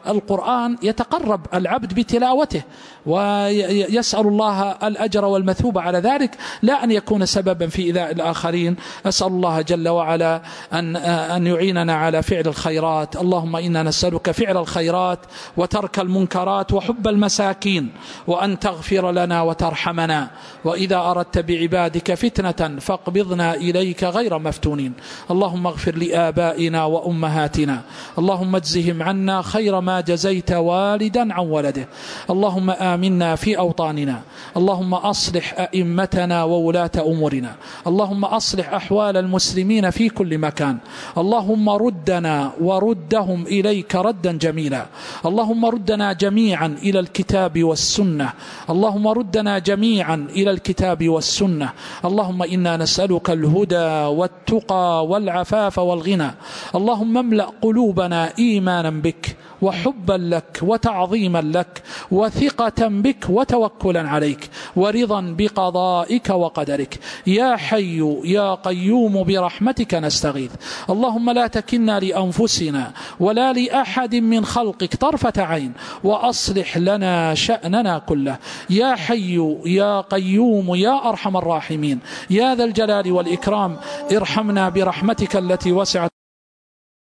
القرآن يتقرب العبد بتلاوته ويسأل الله الأجر والمثوبة على ذلك، لا أن يكون سببا في إيذاء الآخرين. أسأل الله جل وعلا أن يعيننا على فعل الخيرات. اللهم إنا نسألك فعل الخيرات وترك المنكرات وحب المساكين، وأن تغفر لنا وترحمنا، وإذا أردت بعبادك فتنة فاقبضنا إليك غير مفتونين. اللهم اغفر لآبائنا وأمهاتنا، اللهم اجزهم عنا خير ما جزيت والدا عن ولده. اللهم آمنا في أوطاننا، اللهم أصلح أئمتنا وولاة أمورنا، اللهم أصلح أحوال المسلمين في كل مكان. اللهم ردنا وردهم إليك ردا جميلا. اللهم ردنا جميعا إلى الكتاب والسنة، اللهم ردنا جميعا إلى الكتاب والسنة. اللهم إنا نسألك الهدى والتقى والعفاف والغنى. اللهم املأ قلوبنا إيمانا بك وحبا لك وتعظيما لك وثقة بك وتوكلا عليك ورضا بقضائك وقدرك. يا حي يا قيوم برحمتك نستغيث. اللهم لا تكلنا لأنفسنا ولا لأحد من خلقك طرفة عين، وأصلح لنا شأننا كله. يا حي يا قيوم يا أرحم الراحمين، يا ذا الجلال والإكرام، ارحمنا برحمتك التي وسعت